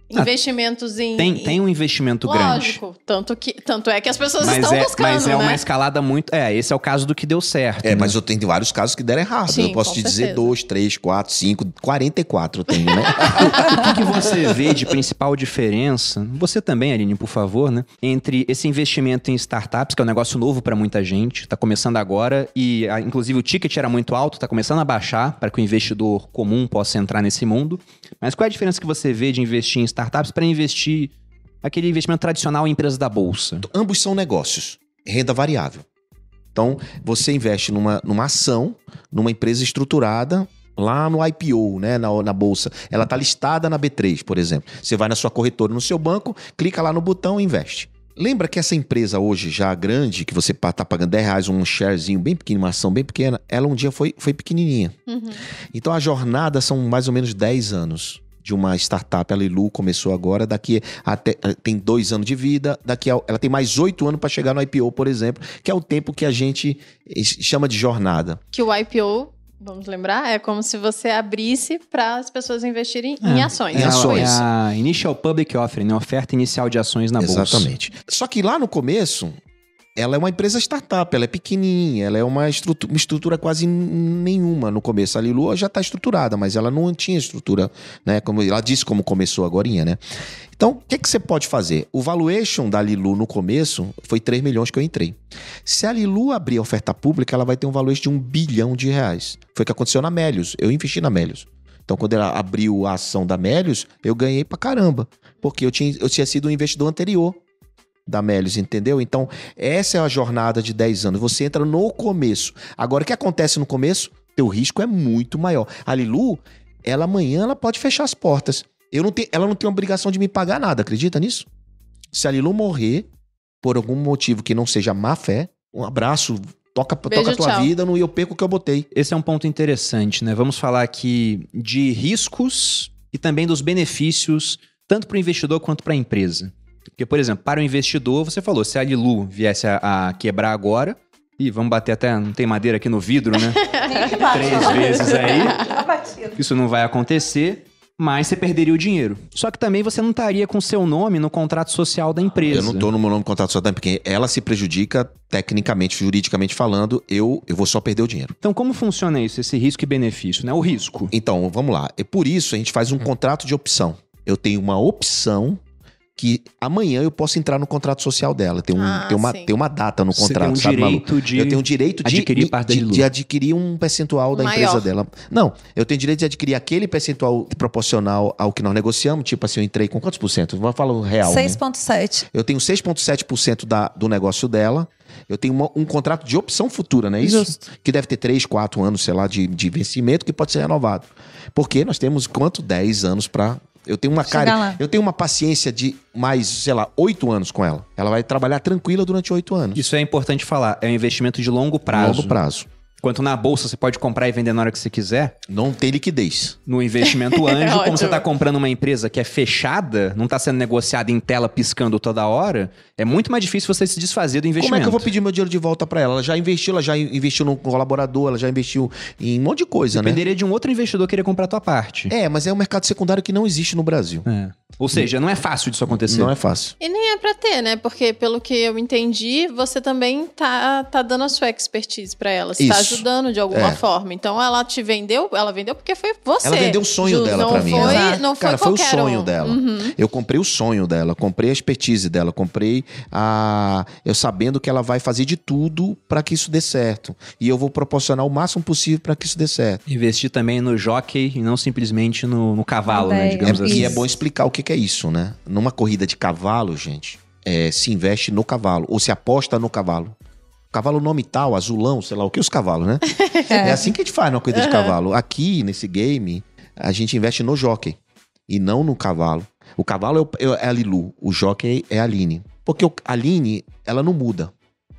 investimentos em... Tem, tem um investimento Lógico, grande. tanto, que, tanto é que as pessoas Mas estão é, buscando, mas é né? uma escalada muito... É, esse é o caso do que deu certo. É, né? mas eu tenho vários casos que deram errado. Sim, eu posso com te dizer certeza. dois, três, quatro, cinco, quarenta e quatro eu tenho, né? O que, que você vê de principal diferença, você também, Aline, por favor, né? Entre esse investimento em startups, que é um negócio novo para muita gente, tá começando agora, e a, inclusive o ticket era muito alto, tá começando a baixar para que o investidor comum possa entrar nesse mundo. Mas qual é a diferença que você vê de investir em startups para investir aquele investimento tradicional em empresas da bolsa? Ambos são negócios, renda variável. Então, você investe numa, numa ação, numa empresa estruturada, lá no I P O, né, na, na bolsa. Ela está listada na B três, por exemplo. Você vai na sua corretora, no seu banco, clica lá no botão e investe. Lembra que essa empresa hoje já grande, que você está pagando dez reais um sharezinho bem pequeno, uma ação bem pequena, ela um dia foi, foi pequenininha. Uhum. Então, a jornada são mais ou menos dez anos de uma startup. A Lilu começou agora, daqui até tem dois anos de vida, daqui a, ela tem mais oito anos para chegar no I P O, por exemplo, que é o tempo que a gente chama de jornada. Que o I P O, vamos lembrar, é como se você abrisse para as pessoas investirem É, em ações. em É a- ações. É a Initial Public Offering, né? Oferta inicial de ações na bolsa. Exatamente. Só que lá no começo, ela é uma empresa startup, ela é pequenininha, ela é uma estrutura, uma estrutura quase nenhuma no começo. A Lilu já está estruturada, mas ela não tinha estrutura, né? Como ela disse como começou agorinha, né? Então, o que, que você pode fazer? O valuation da Lilu no começo foi três milhões que eu entrei. Se a Lilu abrir a oferta pública, ela vai ter um valuation de um bilhão de reais. Foi o que aconteceu na Melius. Eu investi na Melius. Então, quando ela abriu a ação da Melius, eu ganhei pra caramba. Porque eu tinha, eu tinha sido um investidor anterior da Melius, entendeu? Então, essa é a jornada de dez anos. Você entra no começo. Agora, o que acontece no começo? Teu risco é muito maior. A Lilu, ela amanhã ela pode fechar as portas. Eu não tenho, ela não tem obrigação de me pagar nada, acredita nisso? Se a Lilu morrer, por algum motivo que não seja má fé, um abraço, toca, Beijo, toca a tua tchau. vida e eu perco o que eu botei. Esse é um ponto interessante, né? Vamos falar aqui de riscos e também dos benefícios, tanto para o investidor quanto para a empresa. Porque, por exemplo, para o investidor, você falou, se a Lilu viesse a, a quebrar agora, e vamos bater até, não tem madeira aqui no vidro, né? Três vezes aí, isso não vai acontecer, mas você perderia o dinheiro. Só que também você não estaria com seu nome no contrato social da empresa. Eu não tô no meu nome de contrato social, porque ela se prejudica tecnicamente, juridicamente falando, eu, eu vou só perder o dinheiro. Então, como funciona isso, esse risco e benefício, né? O risco. Então, vamos lá. E por isso a gente faz um contrato de opção. Eu tenho uma opção que amanhã eu posso entrar no contrato social dela. Tem, um, Ah, tem, uma, sim. tem uma data no Você contrato, tem um sabe, Malu? direito de Eu tenho o direito de adquirir parte da de, Lilu. de adquirir um percentual da Maior. empresa dela. Não, eu tenho direito de adquirir aquele percentual proporcional ao que nós negociamos. Tipo assim, eu entrei com quantos por cento? Vamos falar o real, seis né? vírgula sete. Eu tenho seis vírgula sete por cento da, do negócio dela. Eu tenho uma- um contrato de opção futura, não é isso? Justo. Que deve ter três, quatro anos, sei lá, de, de vencimento que pode ser renovado. Porque nós temos quanto? dez anos para... Eu tenho uma Chegar cara, lá. eu tenho uma paciência de mais, sei lá, oito anos com ela. Ela vai trabalhar tranquila durante oito anos. Isso é importante falar, é um investimento de longo prazo. Longo prazo. Enquanto na bolsa você pode comprar e vender na hora que você quiser, Não tem liquidez. no investimento anjo, como Ótimo. você está comprando uma empresa que é fechada, não está sendo negociada em tela piscando toda hora, é muito mais difícil você se desfazer do investimento. Como é que eu vou pedir meu dinheiro de volta para ela? Ela já investiu, ela já investiu no colaborador, ela já investiu em um monte de coisa, né? Dependeria de um outro investidor querer comprar a tua parte. É, mas é um mercado secundário que não existe no Brasil. É. Ou seja, não é fácil disso acontecer. Não é fácil. E nem é pra ter, né? Porque, pelo que eu entendi, você também tá, tá dando a sua expertise pra ela. Você tá Isso. ajudando de alguma É. forma. Então, ela te vendeu, ela vendeu porque foi você. Ela vendeu o sonho Ju, dela não pra mim. Foi, né? não foi Cara, foi o qualquer sonho um. dela. Uhum. Eu comprei o sonho dela, comprei a expertise dela, comprei a... Eu sabendo que ela vai fazer de tudo pra que isso dê certo. E eu vou proporcionar o máximo possível pra que isso dê certo. Investir também no jockey e não simplesmente no, no cavalo, né? Ideia. Digamos É, assim. e é bom explicar o que, que é isso, né? Numa corrida de cavalo, gente, é, se investe no cavalo, ou se aposta no cavalo. Cavalo nome tal, azulão, sei lá o que, os cavalos, né? É, assim que a gente faz numa corrida de cavalo. Aqui, nesse game, a gente investe no jockey e não no cavalo. O cavalo é, o- é a Lilu, o jockey é a Aline. Porque o- a Aline, ela não muda.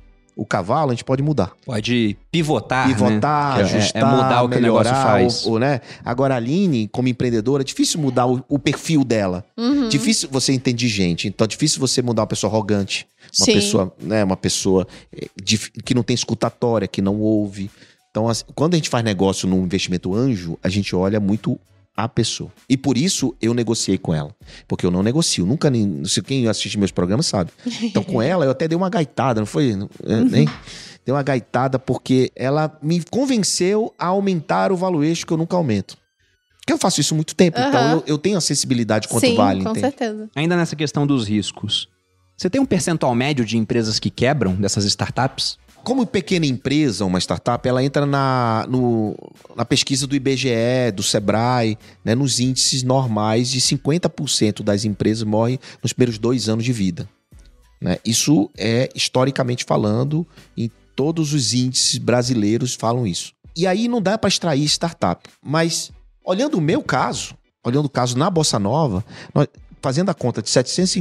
O cavalo a gente pode mudar. Pode pivotar, Pivotar, né? Que é- ajustar, é mudar o que o negócio melhorar, faz. o- o, né? Agora, a Aline, como empreendedora, é difícil mudar o, o perfil dela. Uhum. Difícil você entender gente. Então, é difícil você mudar uma pessoa arrogante. Uma Sim. pessoa, né? Uma pessoa eh, dif- que não tem escutatória, que não ouve. Então, assim, quando a gente faz negócio num investimento anjo, a gente olha muito a pessoa. E por isso eu negociei com ela. Porque eu não negocio. Nunca, nem, se quem assiste meus programas sabe. Então com ela eu até dei uma gaitada, não foi? Nem, dei uma gaitada porque ela me convenceu a aumentar o valuation que eu nunca aumento. Porque eu faço isso há muito tempo. Uhum. Então eu, eu tenho acessibilidade quanto Sim, vale. com entende? certeza. Ainda nessa questão dos riscos, você tem um percentual médio de empresas que quebram dessas startups? Como pequena empresa, uma startup, ela entra na, no, na pesquisa do I B G E, do Sebrae, né, nos índices normais de cinquenta por cento das empresas morrem nos primeiros dois anos de vida. Né? Isso é, historicamente falando, em todos os índices brasileiros falam isso. E aí não dá para extrair startup. Mas, olhando o meu caso, olhando o caso na Bossa Nova, nós, fazendo a conta de setecentos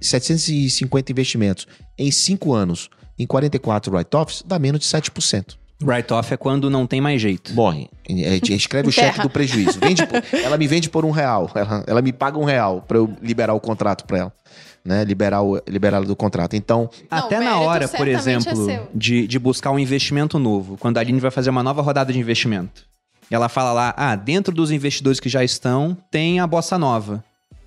e cinquenta investimentos em cinco anos, em quarenta e quatro write-offs, dá menos de sete por cento. Write-off é quando não tem mais jeito. Morre. Escreve o cheque do prejuízo. Vende por, ela me vende por um real. Ela, ela me paga um real para eu liberar o contrato para ela. Né? Liberar o, liberá-la do contrato. Então... Não, até na hora, por exemplo, é de, de buscar um investimento novo, quando a Aline vai fazer uma nova rodada de investimento, ela fala lá, ah, dentro dos investidores que já estão, tem a Bossa Nova.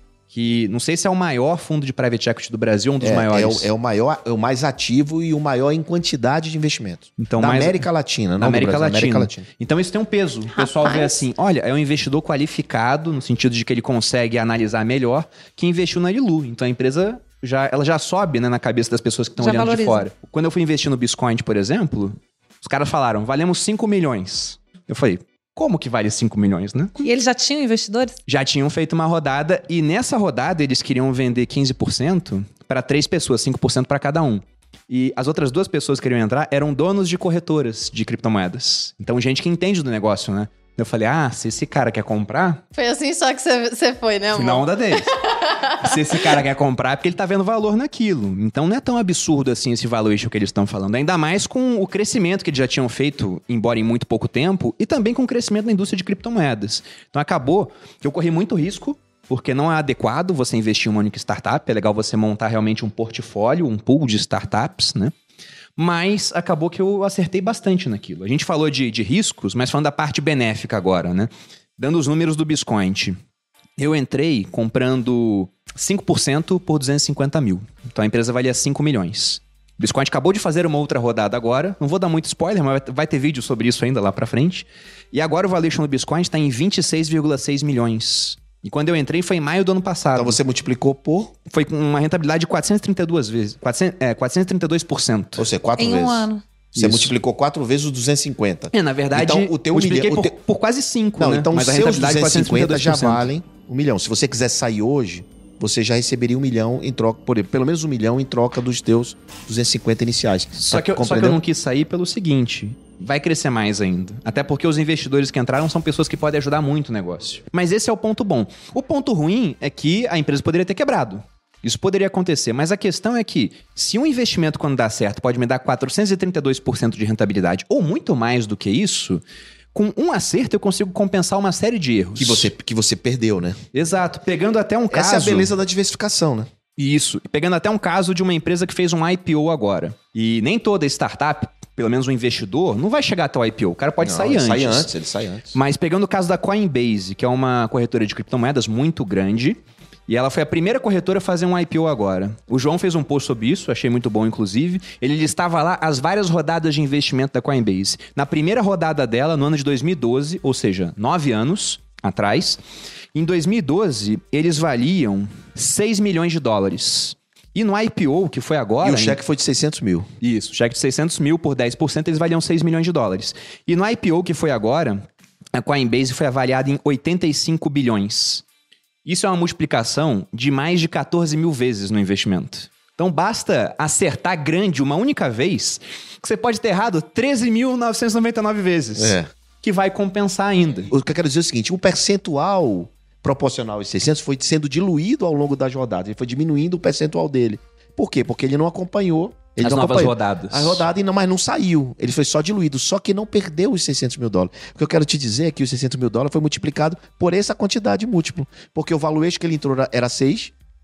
Que não sei se é o maior fundo de private equity do Brasil, um dos é, maiores. É o, é o maior, é o mais ativo e o maior em quantidade de investimentos. Então, da mais, América Latina, não da América, Brasil, Latina. América Latina. Então isso tem um peso. O pessoal Rapaz. vê assim, olha, é um investidor qualificado, no sentido de que ele consegue analisar melhor, que investiu na Lilu. Então a empresa, já, ela já sobe, né, na cabeça das pessoas que estão olhando valoriza. de fora. Quando eu fui investir no Biscoint, por exemplo, os caras falaram, valemos cinco milhões. Eu falei... Como que vale cinco milhões, né? E eles já tinham investidores? Já tinham feito uma rodada e nessa rodada eles queriam vender quinze por cento para três pessoas, cinco por cento para cada um. E as outras duas pessoas que queriam entrar eram donos de corretoras de criptomoedas. Então, gente que entende do negócio, né? Eu falei, ah, se esse cara quer comprar... Foi assim só que você foi, né, amor? Fui na onda deles. Se esse cara quer comprar, é porque ele tá vendo valor naquilo. Então não é tão absurdo assim esse valuation que eles estão falando. Ainda mais com o crescimento que eles já tinham feito, embora em muito pouco tempo, e também com o crescimento da indústria de criptomoedas. Então acabou que eu corri muito risco, porque não é adequado você investir em uma única startup. É legal você montar realmente um portfólio, um pool de startups, né? Mas acabou que eu acertei bastante naquilo. A gente falou de, de riscos, mas falando da parte benéfica agora, né? Dando os números do Biscoint. Eu entrei comprando cinco por cento por duzentos e cinquenta mil. Então a empresa valia cinco milhões. O Biscoint acabou de fazer uma outra rodada agora. Não vou dar muito spoiler, mas vai ter vídeo sobre isso ainda lá pra frente. E agora o valuation do Biscoint está em vinte e seis vírgula seis milhões. E quando eu entrei foi em maio do ano passado. Então você multiplicou por... Foi com uma rentabilidade de quatrocentos e trinta e duas vezes. quatrocentos, é, quatrocentos e trinta e dois por cento. Ou seja, quatro Em vezes. um ano. Você Isso. multiplicou quatro vezes os duzentos e cinquenta. É, na verdade, então, o teu multipliquei milhão, por, o te... por quase cinco, Não, né? então Mas os a seus rentabilidade duzentos e cinquenta já quatrocentos e trinta e dois por cento. valem um milhão. Se você quiser sair hoje, você já receberia um milhão em troca, por, pelo menos um milhão em troca dos teus duzentos e cinquenta iniciais. Só que, eu, só que eu não quis sair pelo seguinte... Vai crescer mais ainda. Até porque os investidores que entraram são pessoas que podem ajudar muito o negócio. Mas esse é o ponto bom. O ponto ruim é que a empresa poderia ter quebrado. Isso poderia acontecer. Mas a questão é que, se um investimento, quando dá certo, pode me dar quatrocentos e trinta e dois por cento de rentabilidade, ou muito mais do que isso, com um acerto eu consigo compensar uma série de erros. Que você, que você perdeu, né? Exato. Pegando até um caso... Essa é a beleza da diversificação, né? Isso. Pegando até um caso de uma empresa que fez um I P O agora. E nem toda startup... Pelo menos um investidor, não vai chegar até o I P O. O cara pode Não, sair ele antes. sai antes, ele sai antes. Mas pegando o caso da Coinbase, que é uma corretora de criptomoedas muito grande, e ela foi a primeira corretora a fazer um I P O agora. O João fez um post sobre isso, achei muito bom, inclusive. Ele listava lá as várias rodadas de investimento da Coinbase. Na primeira rodada dela, no ano de dois mil e doze, ou seja, nove anos atrás, em dois mil e doze, eles valiam seis milhões de dólares. E no I P O, que foi agora... E o cheque foi de seiscentos mil. Isso, cheque de seiscentos mil por dez por cento, eles valiam seis milhões de dólares. E no I P O, que foi agora, a Coinbase foi avaliada em oitenta e cinco bilhões. Isso é uma multiplicação de mais de quatorze mil vezes no investimento. Então basta acertar grande uma única vez, que você pode ter errado treze mil novecentos e noventa e nove vezes. É. Que vai compensar ainda. O que eu quero dizer é o seguinte, o percentual... proporcional aos seiscentos foi sendo diluído ao longo das rodadas. Ele foi diminuindo o percentual dele. Por quê? Porque ele não acompanhou... Ele As não novas acompanhou rodadas. A rodada, ainda mas não saiu. Ele foi só diluído. Só que não perdeu os seiscentos mil dólares. O que eu quero te dizer é que os seiscentos mil dólares foi multiplicado por essa quantidade múltipla. Porque o valuation que ele entrou era seis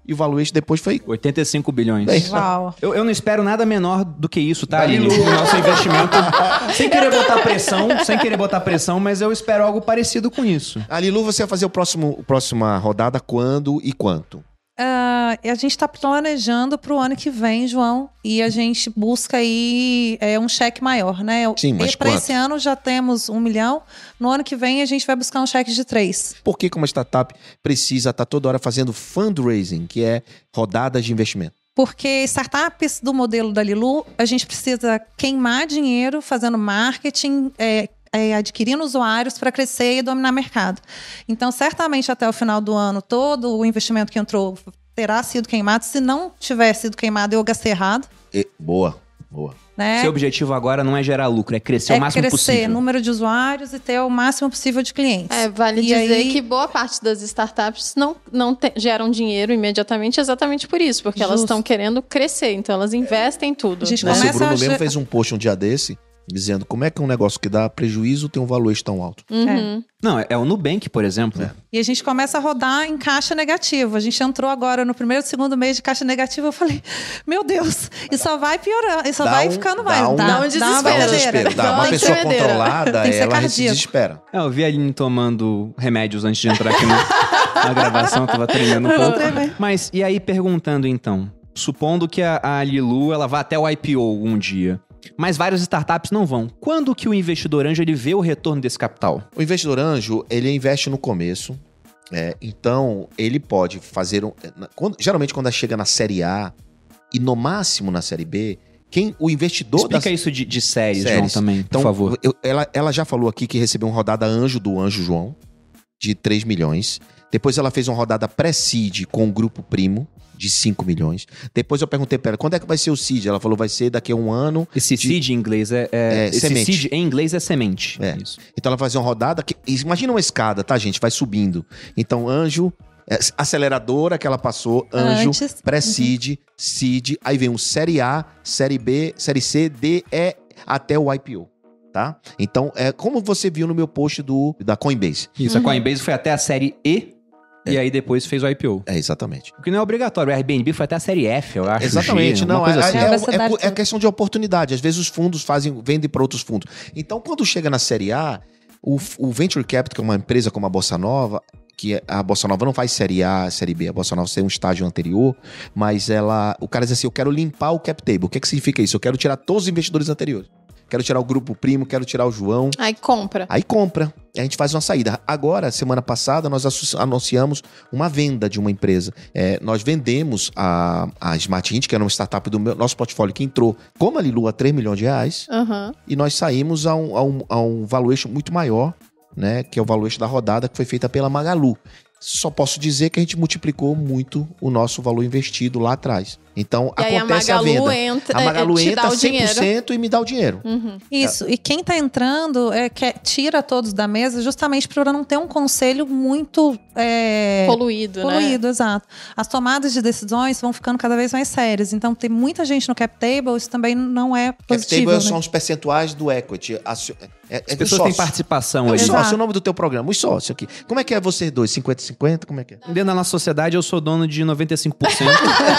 e o valuation depois foi... oitenta e cinco bilhões. Bem, Uau. Eu, eu não espero nada menor do que isso, tá, Da Aline? Lilu. O nosso investimento. Sem querer botar pressão, sem querer botar pressão, mas eu espero algo parecido com isso. A Lilu, você vai fazer o próximo, a próxima rodada quando e quanto? Ah, a gente está planejando para o ano que vem, João, e a gente busca aí é, um cheque maior, né? Sim, mas para quanto? esse ano já temos um milhão, no ano que vem a gente vai buscar um cheque de três. Por que como startup precisa estar toda hora fazendo fundraising, que é rodadas de investimento? Porque startups do modelo da Lilu, a gente precisa queimar dinheiro fazendo marketing, é, é, adquirindo usuários para crescer e dominar mercado. Então, certamente, até o final do ano, todo o investimento que entrou terá sido queimado. Se não tiver sido queimado, eu gastei errado. E, boa, boa. Né? Seu objetivo agora não é gerar lucro, é crescer é o máximo crescer possível. número de usuários e ter o máximo possível de clientes. É, vale E dizer aí- que boa parte das startups não, não te- geram dinheiro imediatamente exatamente por isso, porque elas Justo. estão querendo crescer, então elas investem em tudo. A gente né? Nosso começa Bruno a mesmo ge- fez um post um dia desse, dizendo como é que um negócio que dá prejuízo tem um valuation tão alto. Uhum. Não, é, é o Nubank, por exemplo. É. E a gente começa a rodar em caixa negativa. A gente entrou agora no primeiro e segundo mês de caixa negativa. Eu falei, meu Deus, e só vai piorando, e só Dá vai um- ficando dá mais. um- dá, Dá um uma desespero. Dá um brincadeira. desespero. Dá. Dá Uma uma pessoa tremedeira. controlada, Tem que ser ela se cardíaco. desespera. É, eu vi a Aline tomando remédios antes de entrar aqui no- na gravação, eu tava tremendo um pouco. tremendo. Mas, e aí, perguntando então, supondo que a, a Lilu, ela vá até o I P O um dia, mas várias startups não vão. Quando que o investidor anjo, ele vê o retorno desse capital? O investidor anjo, ele investe no começo, é, então ele pode fazer um, na- quando- geralmente quando chega na série A e no máximo na série B, quem o investidor Explica da isso de, de séries, Séries. João, também, Então, por favor. eu- ela, ela já falou aqui que recebeu uma rodada anjo do Anjo João, de três milhões. Depois ela fez uma rodada pré-seed com o Grupo Primo, de cinco milhões. Depois eu perguntei pra ela, quando é que vai ser o seed? Ela falou, vai ser daqui a um ano. Esse de- seed em inglês é... é, É, esse semente. seed em inglês é semente. É. Isso. Então ela vai fazer uma rodada, que, imagina uma escada, tá, gente? Vai subindo. Então, anjo, é, aceleradora que ela passou, anjo, Antes. pré-seed, seed, aí vem um série A, série B, série C, D, E, até o I P O. Tá? Então, é como você viu no meu post do, da Coinbase. Isso, a Coinbase foi até a série E, e aí depois fez o I P O. É, exatamente. O que não é obrigatório. O Airbnb foi até a série F, eu acho. Exatamente, G, não, uma coisa é, assim. é, É, é, você é, deve é ter- questão de oportunidade. Às vezes os fundos fazem, vendem para outros fundos. Então, quando chega na série A, o, o Venture Capital, que é uma empresa como a Bossa Nova, que é- a Bossa Nova não faz série A, série B, a Bossa Nova tem um estágio anterior, mas ela, o cara diz assim, eu quero limpar o cap table. O que, que significa isso? Eu quero tirar todos os investidores anteriores. Quero tirar o Grupo Primo, quero tirar o João. Aí compra. Aí compra, a gente faz uma saída. Agora, semana passada, nós assu- anunciamos uma venda de uma empresa. É, nós vendemos a, a Smart Hint, que era uma startup do meu- nosso portfólio, que entrou como a Lilu a três milhões de reais, Aham. e nós saímos a um, a um, a um valuation muito maior, né? Que é o valuation da rodada que foi feita pela Magalu. Só posso dizer que a gente multiplicou muito o nosso valor investido lá atrás. Então, E aí a acontece a, Magalu venda. entra, A Magalu é, te entra dá o cem por dinheiro. cento e me dá o dinheiro. Uhum. Isso, e quem tá entrando é, quer, tira todos da mesa justamente para não ter um conselho muito é, Poluído, né? poluído, exato. As tomadas de decisões vão ficando cada vez mais sérias. Então, tem muita gente no cap table, isso também não é Cap positivo. table né? são os percentuais do equity. Acio- É, é As dos pessoas têm sócios. participação É o ali. Exato. sócio, o nome do teu programa, os sócios aqui. Como é que é vocês dois? cinquenta a cinquenta? Como é que é? Dentro da nossa sociedade, eu sou dono de noventa e cinco por cento.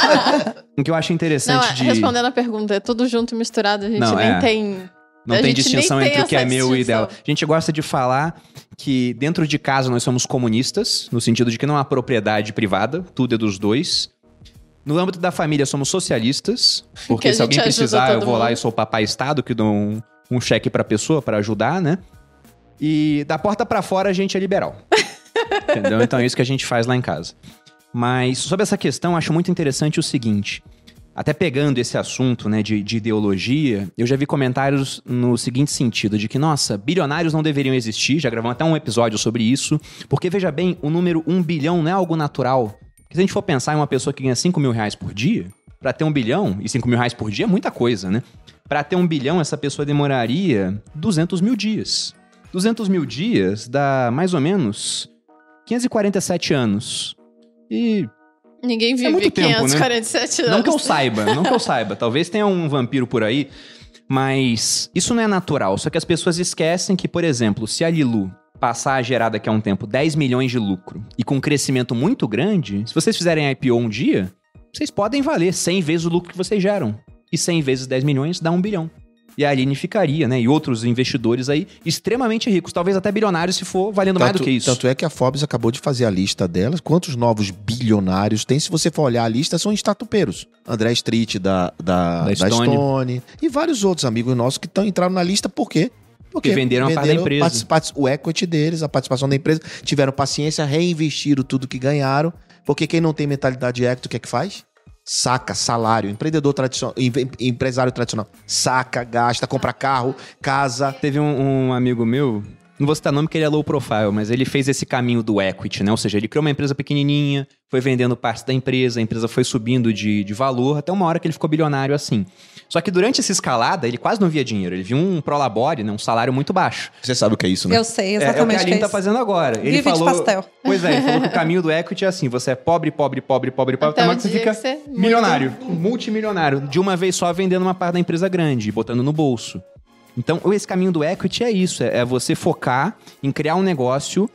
O que eu acho Não, interessante é, de... respondendo a pergunta, é tudo junto e misturado, a gente Não, nem é. tem... Não A tem gente distinção nem tem entre o que é essa meu e distinção. dela. A gente gosta de falar que dentro de casa nós somos comunistas, no sentido de que não há propriedade privada, tudo é dos dois. No âmbito da família somos socialistas, Que porque a se alguém gente ajuda precisar eu todo vou lá mundo. e sou o papai Estado, que dou um, um cheque pra pessoa pra ajudar, né? E da porta pra fora a gente é liberal. Entendeu? Então é isso que a gente faz lá em casa. Mas sobre essa questão, eu acho muito interessante o seguinte. Até pegando esse assunto, né, de, de ideologia, eu já vi comentários no seguinte sentido, de que, nossa, bilionários não deveriam existir, já gravamos até um episódio sobre isso, porque, veja bem, o número um bilhão não é algo natural. Porque se a gente for pensar em uma pessoa que ganha cinco mil reais por dia, pra ter um bilhão, e cinco mil reais por dia é muita coisa, né? Pra ter um bilhão, essa pessoa demoraria duzentos mil dias. duzentos mil dias dá mais ou menos quinhentos e quarenta e sete anos. E Ninguém vive muito tempo, né? quinhentos e quarenta e sete anos. não que eu saiba, não que eu saiba. Talvez tenha um vampiro por aí, mas isso não é natural. Só que as pessoas esquecem que, por exemplo, se a Lilu passar a gerar daqui a um tempo dez milhões de lucro e com um crescimento muito grande, se vocês fizerem I P O um dia, vocês podem valer cem vezes o lucro que vocês geram. E cem vezes dez milhões dá um bilhão. E a Aline ficaria, né? E outros investidores aí extremamente ricos, talvez até bilionários se for valendo tanto, mais do que isso. Tanto é que a Forbes acabou de fazer a lista delas. Quantos novos bilionários tem? Se você for olhar a lista, são startupeiros. André Street da, da, da, Stone. da Stone. E vários outros amigos nossos que estão entraram na lista. Por quê? Porque venderam, venderam a parte da empresa. Part, o equity deles, a participação da empresa. Tiveram paciência, reinvestiram tudo que ganharam. Porque quem não tem mentalidade de equity, o que é que faz? Saca, salário, empreendedor tradicional, empresário tradicional, saca, gasta, compra carro, casa. Teve um, um amigo meu, não vou citar nome porque ele é low profile, mas ele fez esse caminho do equity, né? Ou seja, ele criou uma empresa pequenininha, foi vendendo partes da empresa, a empresa foi subindo de, de valor, até uma hora que ele ficou bilionário assim. Só que durante essa escalada, ele quase não via dinheiro. Ele viu um prolabore, né, um salário muito baixo. Você sabe o que é isso, né? Eu sei exatamente é, é o que a Aline que é tá fazendo agora. Ele Vive falou, de pastel. Pois é, ele falou que o caminho do equity é assim, você é pobre, pobre, pobre, pobre, pobre, até que você fica que você milionário, muito... multimilionário, de uma vez só vendendo uma parte da empresa grande, botando no bolso. Então, esse caminho do equity é isso, é, é você focar em criar um negócio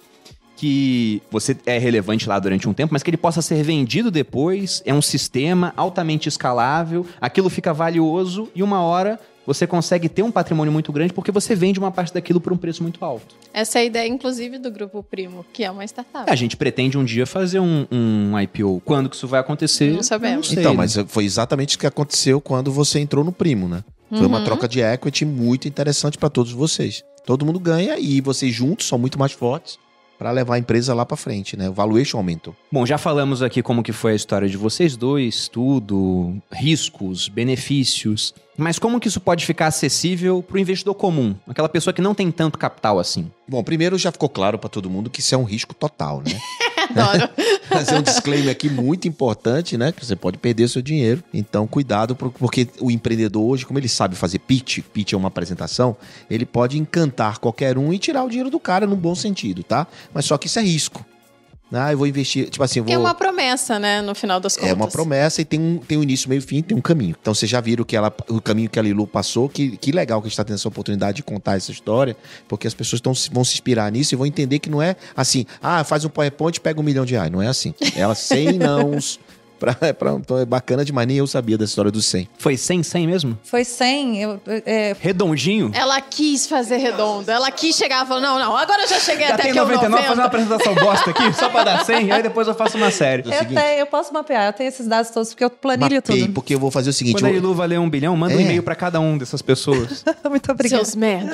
que você é relevante lá durante um tempo, mas que ele possa ser vendido depois, é um sistema altamente escalável, aquilo fica valioso e uma hora você consegue ter um patrimônio muito grande porque você vende uma parte daquilo por um preço muito alto. Essa é a ideia, inclusive, do Grupo Primo, que é uma startup. A gente pretende um dia fazer um, um I P O. Quando que isso vai acontecer? Não sabemos. Não sei, então, né? mas foi exatamente o que aconteceu quando você entrou no Primo, né? Foi Uhum. uma troca de equity muito interessante para todos vocês. Todo mundo ganha e vocês juntos são muito mais fortes para levar a empresa lá para frente, né? O valuation aumentou. Bom, já falamos aqui como que foi a história de vocês dois, tudo, riscos, benefícios, mas como que isso pode ficar acessível para o investidor comum, aquela pessoa que não tem tanto capital assim? Bom, primeiro já ficou claro para todo mundo que isso é um risco total, né? Adoro. Fazer um disclaimer aqui muito importante, né? Que você pode perder seu dinheiro. Então, cuidado, porque o empreendedor hoje, como ele sabe fazer pitch, pitch é uma apresentação, ele pode encantar qualquer um e tirar o dinheiro do cara num bom sentido, tá? Mas só que isso é risco. Ah, eu vou investir, tipo assim, eu vou... É uma promessa, né, no final das contas. É uma promessa e tem um, tem um início, meio e fim, tem um caminho. Então, vocês já viram que ela, o caminho que a Lilu passou, que, que legal que a gente está tendo essa oportunidade de contar essa história, porque as pessoas tão, vão se inspirar nisso e vão entender que não é assim, ah, faz um PowerPoint e pega um milhão de reais. Não é assim. Ela sem nãos... Pra, pra, então é bacana demais, nem eu sabia da história do cem. Foi cem, cem mesmo? Foi cem. Eu, é... Redondinho? Ela quis fazer redondo. Ela quis chegar e falou, não, não, agora eu já cheguei já até tem aqui noventa e nove, noventa. fazer uma apresentação bosta aqui, só pra dar cem, aí depois eu faço uma série. Eu, seguinte, tenho, eu posso mapear, eu tenho esses dados todos, porque eu planilho Mapei, tudo. Porque eu vou fazer o seguinte... Quando eu... a Lilu valer um bilhão, manda é. um e-mail pra cada um dessas pessoas. Muito obrigada. Seus merda.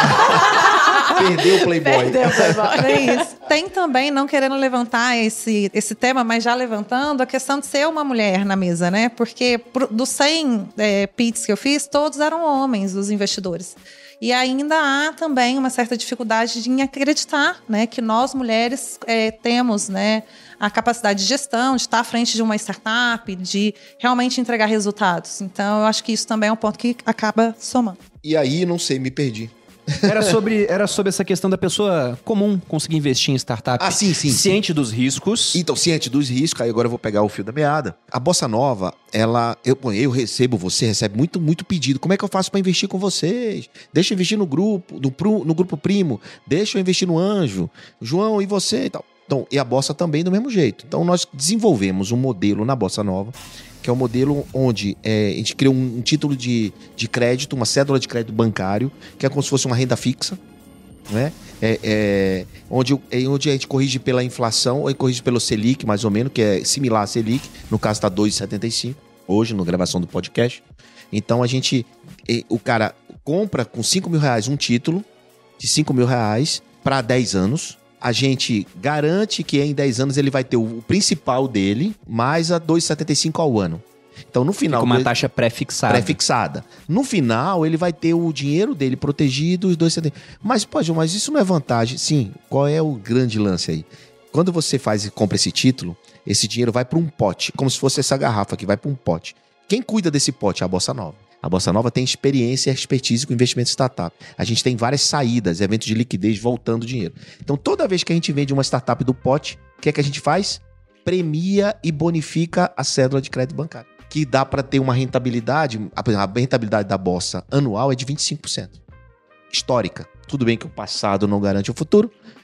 Perdeu o Playboy. Perdeu o Playboy. É isso. Tem também, não querendo levantar esse, esse tema, mas já levantando, a questão de ser uma mulher na mesa, né? Porque dos cem é, pits que eu fiz, todos eram homens, os investidores. E ainda há também uma certa dificuldade em acreditar, né, que nós, mulheres, é, temos, né, a capacidade de gestão, de estar à frente de uma startup, de realmente entregar resultados. Então, eu acho que isso também é um ponto que acaba somando. E aí, não sei, me perdi. Era sobre, era sobre essa questão da pessoa comum conseguir investir em startup. Ah, sim, sim. Ciente sim. dos riscos. Então, ciente dos riscos, aí agora eu vou pegar o fio da meada. A Bossa Nova, ela... Eu, eu recebo, você recebe muito, muito pedido. Como é que eu faço para investir com vocês? Deixa eu investir no grupo, no, no grupo Primo. Deixa eu investir no Anjo. João, e você e tal. Então, e a Bossa também do mesmo jeito. Então, nós desenvolvemos um modelo na Bossa Nova, que é um modelo onde é, a gente criou um, um título de, de crédito, uma cédula de crédito bancário, que é como se fosse uma renda fixa, né? É, é, onde, é, onde a gente corrige pela inflação, ou corrige pelo Selic, mais ou menos, que é similar a Selic, no caso está dois vírgula setenta e cinco, hoje, na gravação do podcast. Então, a gente, o cara compra com cinco mil reais um título de cinco mil reais para dez anos. A gente garante que em dez anos ele vai ter o principal dele, mais a dois vírgula setenta e cinco ao ano. Então, no final... Com uma ele, taxa pré-fixada. Pré-fixada. No final, ele vai ter o dinheiro dele protegido, os dois vírgula setenta e cinco. Mas, pô, João, mas isso não é vantagem. Sim, qual é o grande lance aí? Quando você faz e compra esse título, esse dinheiro vai para um pote, como se fosse essa garrafa que vai para um pote. Quem cuida desse pote é a Bossa Nova. A Bossa Nova tem experiência e expertise com investimento em startup. A gente tem várias saídas, eventos de liquidez voltando dinheiro. Então, toda vez que a gente vende uma startup do pote, o que é que a gente faz? Premia e bonifica a cédula de crédito bancário. Que dá para ter uma rentabilidade, a rentabilidade da Bossa anual é de vinte e cinco por cento. Histórica. Tudo bem que o passado não garante o futuro,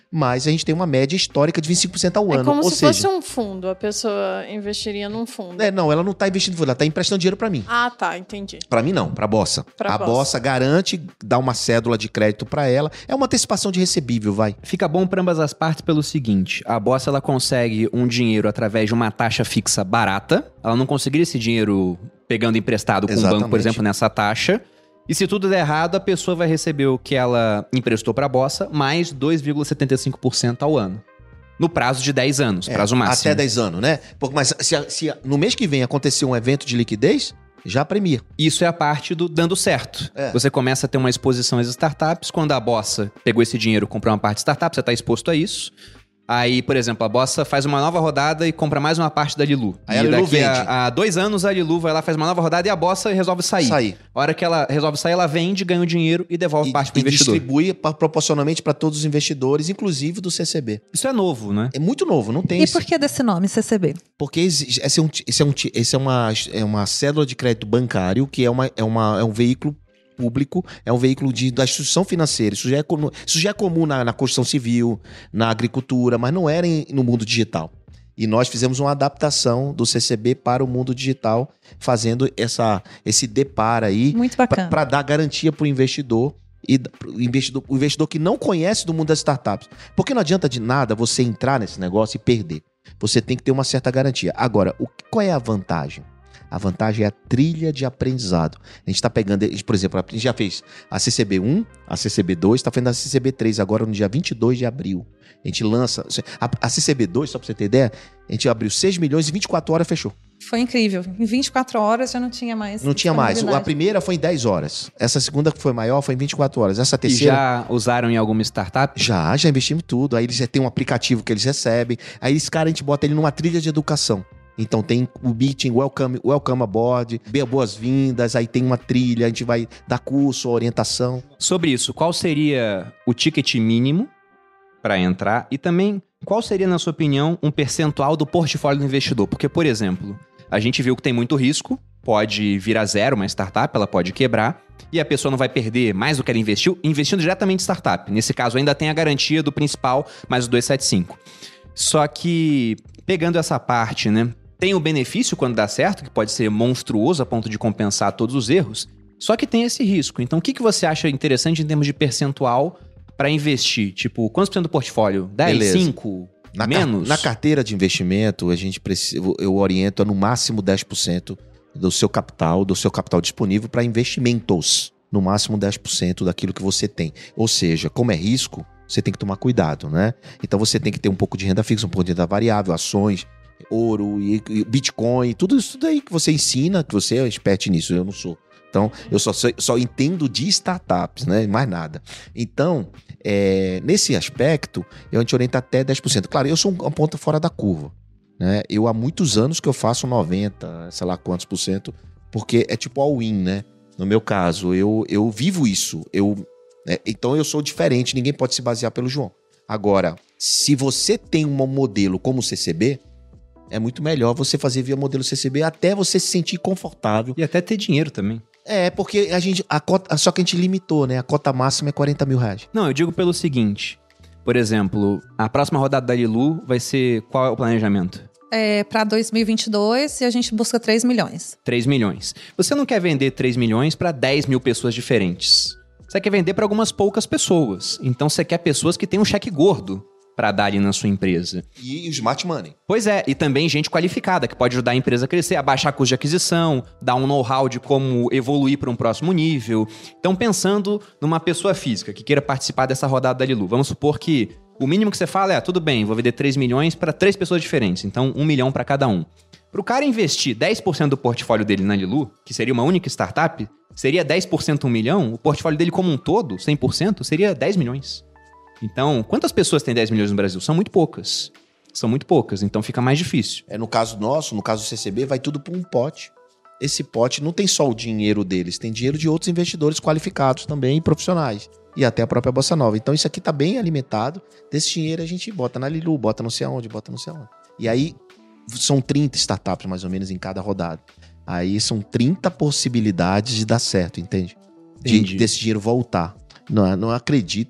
mas a gente tem uma média histórica de vinte e cinco por cento ao É ano. como Ou se seja, fosse um fundo, a pessoa investiria num fundo. É, não, ela não está investindo, ela está emprestando dinheiro para mim. Ah, tá, entendi. Para mim não, para a Bossa. Pra a Bossa. Bossa garante, dá uma cédula de crédito para ela. É uma antecipação de recebível, vai. Fica bom para ambas as partes pelo seguinte: a Bossa ela consegue um dinheiro através de uma taxa fixa barata. Ela não conseguiria esse dinheiro pegando emprestado com o banco, por Exatamente. exemplo, nessa taxa. E se tudo der errado, a pessoa vai receber o que ela emprestou para a Bossa mais dois vírgula setenta e cinco por cento ao ano. No prazo de dez anos, É, prazo máximo. Até dez anos, né? Porque, mas se, se no mês que vem acontecer um evento de liquidez, já premia. Isso é a parte do dando certo. É. Você começa a ter uma exposição às startups. Quando a Bossa pegou esse dinheiro e comprou uma parte de startup, você está exposto a isso. Aí, por exemplo, a Bossa faz uma nova rodada e compra mais uma parte da Lilu. Aí e a Lilu daqui vende. a, a dois anos a Lilu vai lá, faz uma nova rodada e a Bossa resolve sair. Sair. A hora que ela resolve sair, ela vende, ganha o dinheiro e devolve E, parte para o e investidor. distribui pra- proporcionalmente para todos os investidores, inclusive do C C B. Isso é novo, né? É muito novo, não tem E isso. por que desse nome, C C B? Porque exige- esse é, um, ti- esse é, um, ti- esse é, uma, é uma cédula de crédito bancário, que é, uma, é, uma, é um veículo público, é um veículo de, da instituição financeira. Isso já é, comum- isso já é comum na, na construção civil, na agricultura, mas não era em- no mundo digital. E nós fizemos uma adaptação do C C B para o mundo digital, fazendo essa, esse deparo aí Muito bacana. para dar garantia para o investidor e d- pro investidor, o investidor que não conhece do mundo das startups. Porque não adianta de nada você entrar nesse negócio e perder. Você tem que ter uma certa garantia. Agora, o, qual é a vantagem? A vantagem é a trilha de aprendizado. A gente está pegando, por exemplo, a gente já fez a C C B um, a C C B dois, está fazendo a C C B três agora no dia vinte e dois de abril. A gente lança. A, a C C B dois, só para você ter ideia, a gente abriu seis milhões e vinte e quatro horas fechou. Foi incrível. Em vinte e quatro horas já não tinha mais. Não tinha mais. A disponibilidade. primeira foi em dez horas. Essa segunda, que foi maior, foi em vinte e quatro horas. Essa E terceira. já usaram em alguma startup? Já, já investimos tudo. Aí eles já têm um aplicativo que eles recebem. Aí esse cara a gente bota ele numa trilha de educação. Então tem o meeting, welcome, welcome aboard, bem boas-vindas, aí tem uma trilha, a gente vai dar curso, orientação. Sobre isso, qual seria o ticket mínimo para entrar? E também, qual seria, na sua opinião, um percentual do portfólio do investidor? Porque, por exemplo, a gente viu que tem muito risco, pode vir a zero uma startup, ela pode quebrar, e a pessoa não vai perder mais do que ela investiu, investindo diretamente em startup. Nesse caso, ainda tem a garantia do principal, mais o duzentos e setenta e cinco. Só que, pegando essa parte, né? Tem o benefício quando dá certo, que pode ser monstruoso a ponto de compensar todos os erros, só que tem esse risco. Então, o que, que você acha interessante em termos de percentual para investir? Tipo, quantos por cento do portfólio? dez, Beleza. cinco, Na, car- menos? na carteira de investimento, a gente precisa, eu oriento a no máximo dez por cento do seu capital, do seu capital disponível para investimentos. No máximo dez por cento daquilo que você tem. Ou seja, como é risco, você tem que tomar cuidado, né? Então você tem que ter um pouco de renda fixa, um pouco de renda variável, ações, ouro e, e Bitcoin, tudo isso daí que você ensina, que você é expert nisso, eu não sou. Então, eu só, só, só entendo de startups, né? Mais nada. Então, é, nesse aspecto, eu te oriento até dez por cento. Claro, eu sou uma ponta fora da curva, né? Eu há muitos anos que eu faço noventa, sei lá quantos por cento, porque é tipo all-in, né? No meu caso, eu, eu vivo isso. Eu, né? Então, eu sou diferente, ninguém pode se basear pelo João. Agora, se você tem um modelo como o C C B, é muito melhor você fazer via modelo C C B até você se sentir confortável. E até ter dinheiro também. É, porque a gente. A cota, só que a gente limitou, né? A cota máxima é quarenta mil reais. Não, eu digo pelo seguinte. Por exemplo, a próxima rodada da Lilu vai ser... Qual é o planejamento? É, para dois mil e vinte e dois e a gente busca três milhões. três milhões. Você não quer vender três milhões para dez mil pessoas diferentes. Você quer vender para algumas poucas pessoas. Então você quer pessoas que têm um cheque gordo para dar ali na sua empresa. E o smart money. Pois é, e também gente qualificada, que pode ajudar a empresa a crescer, a baixar custo de aquisição, dar um know-how de como evoluir para um próximo nível. Então, pensando numa pessoa física que queira participar dessa rodada da Lilu, vamos supor que o mínimo que você fala é, tudo bem, vou vender três milhões para três pessoas diferentes, então um milhão para cada um. Para o cara investir dez por cento do portfólio dele na Lilu, que seria uma única startup, seria dez por cento um milhão, o portfólio dele como um todo, cem por cento, seria dez milhões. Então, quantas pessoas têm dez milhões no Brasil? São muito poucas. São muito poucas, então fica mais difícil. É, no caso nosso, no caso do C C B, vai tudo para um pote. Esse pote não tem só o dinheiro deles, tem dinheiro de outros investidores qualificados também, profissionais. E até a própria Bossa Nova. Então isso aqui tá bem alimentado. Desse dinheiro a gente bota na Lilu, bota não sei aonde, bota não sei aonde. E aí são trinta startups mais ou menos em cada rodada. Aí são trinta possibilidades de dar certo, entende? De, Entendi. desse dinheiro voltar. Não, não acredito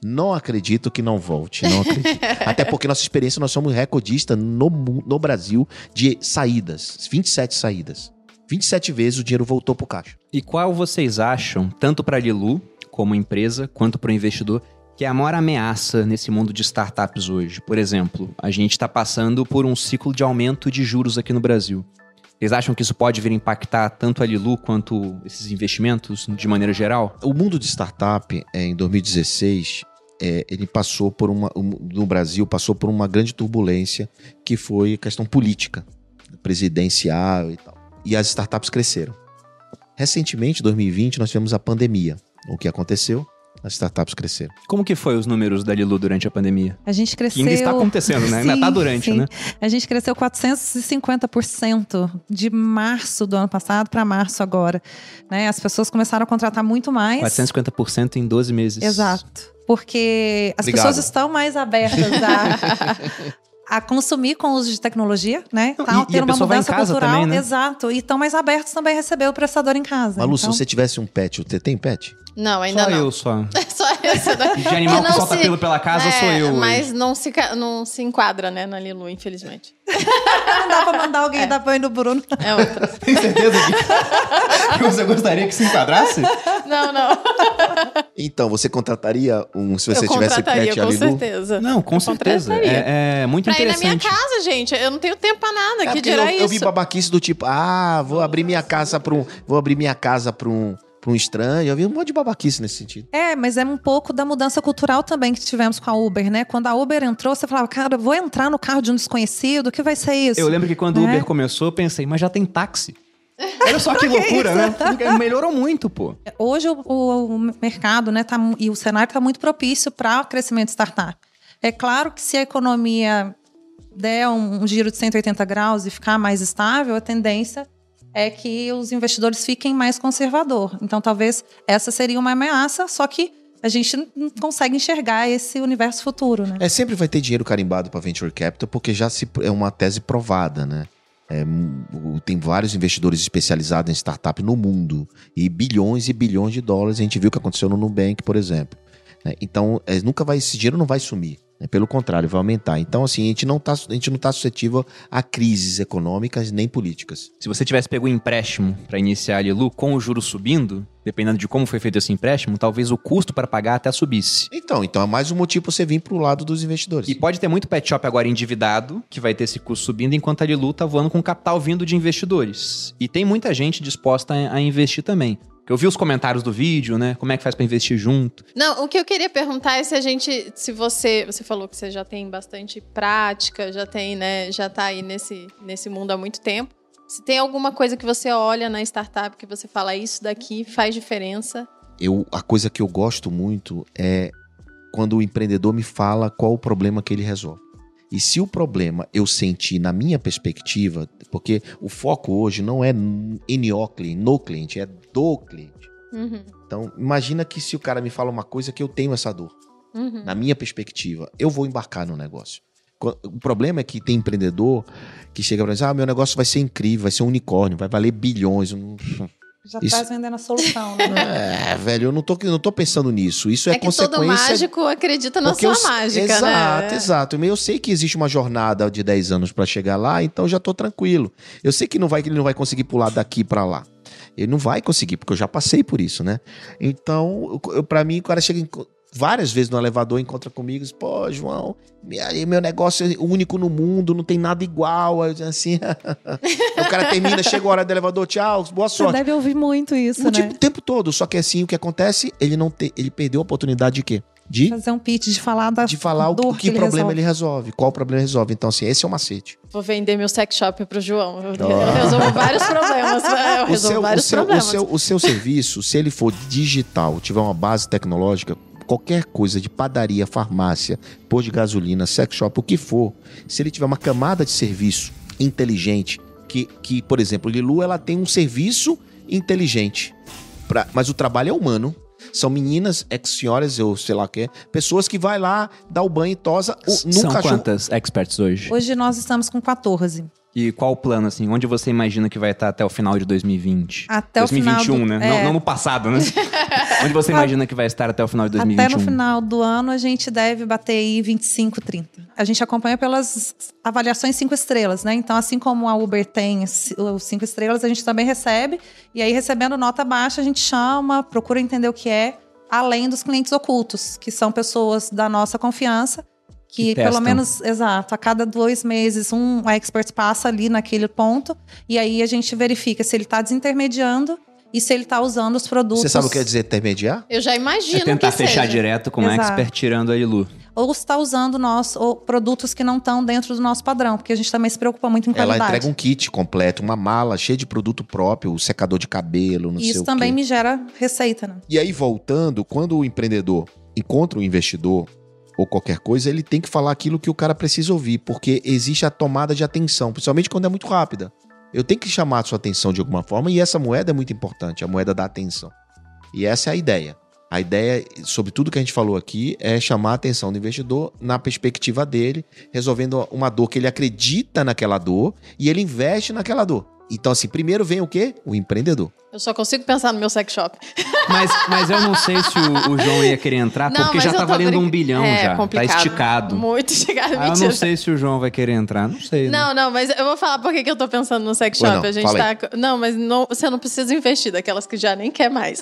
Não acredito que não volte, não acredito. Até porque nossa experiência, nós somos recordistas no, no Brasil de saídas, vinte e sete saídas. vinte e sete vezes o dinheiro voltou pro caixa. E qual vocês acham, tanto para a Lilu, como empresa, quanto para o investidor, que é a maior ameaça nesse mundo de startups hoje? Por exemplo, a gente está passando por um ciclo de aumento de juros aqui no Brasil. Vocês acham que isso pode vir impactar tanto a Lilu quanto esses investimentos de maneira geral? O mundo de startup, é, em dois mil e dezesseis, é, ele passou por uma, um, no Brasil, passou por uma grande turbulência, que foi a questão política, presidencial e tal. E as startups cresceram. Recentemente, em dois mil e vinte, nós tivemos a pandemia. O que aconteceu? As startups cresceram. Como que foi os números da Lilu durante a pandemia? A gente cresceu... Que ainda está acontecendo, né? Sim, ainda está durante, sim. né? A gente cresceu quatrocentos e cinquenta por cento de março do ano passado para março agora. Né? As pessoas começaram a contratar muito mais. quatrocentos e cinquenta por cento em doze meses. Exato. Porque as Obrigado. pessoas estão mais abertas a... a consumir com o uso de tecnologia, né? Tá E- e a tendo uma pessoa vai em mudança casa cultural. também, né? Exato. E estão mais abertos também a receber o prestador em casa. Malu, então... se você tivesse um pet, você tem pet? Não, ainda Só não. eu, só. Só esse daqui. De animal que, não solta se- pelo pela casa, é, sou eu hoje. Mas não se, ca- não se enquadra, né, na Lilu, infelizmente. Não dá pra mandar alguém dar banho no Bruno. É outra. Tem certeza que, que você gostaria que se enquadrasse? Não, não. Então, você contrataria um, se você eu tivesse contrataria, pet com ali no... certeza. Não, com Eu certeza. contrataria. É, é muito Pra ir na minha interessante. casa, gente. Eu não tenho tempo pra nada. É que porque dirá eu, isso? eu vi babaquice do tipo, ah, vou abrir minha casa para um, vou abrir minha casa para um, para um estranho. Eu vi um monte de babaquice nesse sentido. É, mas é um pouco da mudança cultural também que tivemos com a Uber, né? Quando a Uber entrou, você falava, cara, eu vou entrar no carro de um desconhecido, o que vai ser isso? Eu lembro que quando o Né? Uber começou, eu pensei, mas já tem táxi. Olha só que loucura, né? Melhorou muito, pô. Hoje o, o- o mercado, né, tá, mu- e o cenário está muito propício para o crescimento de startup. É claro que se a economia der um, um giro de cento e oitenta graus e ficar mais estável, a tendência é que os investidores fiquem mais conservador. Então, talvez essa seria uma ameaça, só que a gente não consegue enxergar esse universo futuro, né? É, sempre vai ter dinheiro carimbado para venture capital, porque já se, é uma tese provada, né? É, o- tem vários investidores especializados em startup no mundo. E bilhões e bilhões de dólares. A gente viu o que aconteceu no Nubank, por exemplo. Né? Então, é, nunca vai, esse dinheiro não vai sumir. Né? Pelo contrário, vai aumentar. Então, assim, a gente não está tá suscetível a crises econômicas nem políticas. Se você tivesse pego um empréstimo para iniciar a Lilu com o juro subindo, dependendo de como foi feito esse empréstimo, talvez o custo para pagar até subisse. Então, então é mais um motivo para você vir para o lado dos investidores. E pode ter muito pet shop agora endividado, que vai ter esse custo subindo, enquanto a Lilu tá voando com capital vindo de investidores. E tem muita gente disposta a, a investir também. Porque eu vi os comentários do vídeo, né? Como é que faz para investir junto. Não, o que eu queria perguntar é se a gente, se você, você falou que você já tem bastante prática, já tem, né, já tá aí nesse, nesse mundo há muito tempo. Se tem alguma coisa que você olha na startup que você fala, isso daqui faz diferença. Eu, a coisa que eu gosto muito é quando o empreendedor me fala qual o problema que ele resolve. E se o problema eu sentir na minha perspectiva, porque o foco hoje não é em o cliente, no cliente, é do cliente. Uhum, Então, imagina que se o cara me fala uma coisa que eu tenho essa dor, uhum. na minha perspectiva, eu vou embarcar no negócio. O problema é que tem empreendedor que chega pra dizer, ah, meu negócio vai ser incrível, vai ser um unicórnio, vai valer bilhões. Eu não- Já Isso- estás vendendo a solução, né? É, velho, eu não tô, eu não tô pensando nisso. Isso é, É que todo consequência... mágico acredita na Porque sua eu- mágica, exato, né? Exato, Eu sei que existe uma jornada de dez anos para chegar lá, então já tô tranquilo. Eu sei que não vai que ele não vai conseguir pular daqui para lá. Ele não vai conseguir, porque eu já passei por isso, né? Então, eu, para mim, o cara chega em, várias vezes no elevador, encontra comigo e diz, pô, João, minha- meu negócio é único no mundo, não tem nada igual. Aí, assim, o cara termina, chega a hora do elevador, tchau, boa Você sorte. deve ouvir muito isso, O né? tipo, o tempo todo, só que assim, o que acontece, ele não te, ele perdeu a oportunidade de quê? De Fazer um pitch, de falar da de falar o, dor o que, ele problema resolve. ele resolve, qual problema ele resolve. Então, assim, esse é o macete. Vou vender meu sex shop pro João. Eu, Oh. eu resolvo vários problemas. Eu O resolvo seu, o, vários seu, o, problemas. seu, o seu serviço, se ele for digital, tiver uma base tecnológica, qualquer coisa de padaria, farmácia, posto de gasolina, sex shop, o que for, se ele tiver uma camada de serviço inteligente, que, que por exemplo, Lilu, ela tem um serviço inteligente, pra, mas o trabalho é humano. São meninas, ex-senhoras, ou sei lá o que, pessoas que vai lá, dá o banho e tosa. O, São nunca achou- quantas experts hoje? Hoje nós estamos com quatorze. E qual o plano, assim? Onde você imagina que vai estar até o final de dois mil e vinte? Até dois mil e vinte e um, o final do, né? É. Não, não no passado, né? Onde você imagina que vai estar até o final de dois mil e vinte e um? Até no final do ano, a gente deve bater aí vinte e cinco, trinta. A gente acompanha pelas avaliações cinco estrelas, né? Então, assim como a Uber tem os cinco estrelas, a gente também recebe. E aí, recebendo nota baixa, a gente chama, procura entender o que é, além dos clientes ocultos, que são pessoas da nossa confiança, que, Que pelo testam. menos, exato, a cada dois meses um expert passa ali naquele ponto e aí a gente verifica se ele está desintermediando e se ele está usando os produtos. Você sabe o que quer dizer intermediar? Eu já imagino É tentar que fechar seja. direto com um Exato. expert tirando a Ilu. Ou está usando nós, ou produtos que não estão dentro do nosso padrão, porque a gente também se preocupa muito em Ela qualidade. entrega um kit completo, uma mala cheia de produto próprio, o secador de cabelo, não sei Isso o também quê. me gera receita, né? E aí, voltando, quando o empreendedor encontra um investidor ou qualquer coisa, ele tem que falar aquilo que o cara precisa ouvir, porque existe a tomada de atenção, principalmente quando é muito rápida. Eu tenho que chamar a sua atenção de alguma forma e essa moeda é muito importante, a moeda da atenção. E essa é a ideia. A ideia, sobre tudo que a gente falou aqui, é chamar a atenção do investidor na perspectiva dele, resolvendo uma dor que ele acredita naquela dor e ele investe naquela dor. Então, assim, primeiro vem o quê? O empreendedor. Eu só consigo pensar no meu sex shop. Mas, mas eu não sei se o, o João ia querer entrar, Não, porque mas já eu tá tô valendo brin- um bilhão é, já. complicado. Tá esticado. Muito esticado, Ah, eu mentira. não sei se o João vai querer entrar, não sei. né? Não, não, mas eu vou falar por que que eu tô pensando no sex Pois shop. não, a gente fala tá. Não, mas não, você não precisa investir daquelas que já nem quer mais.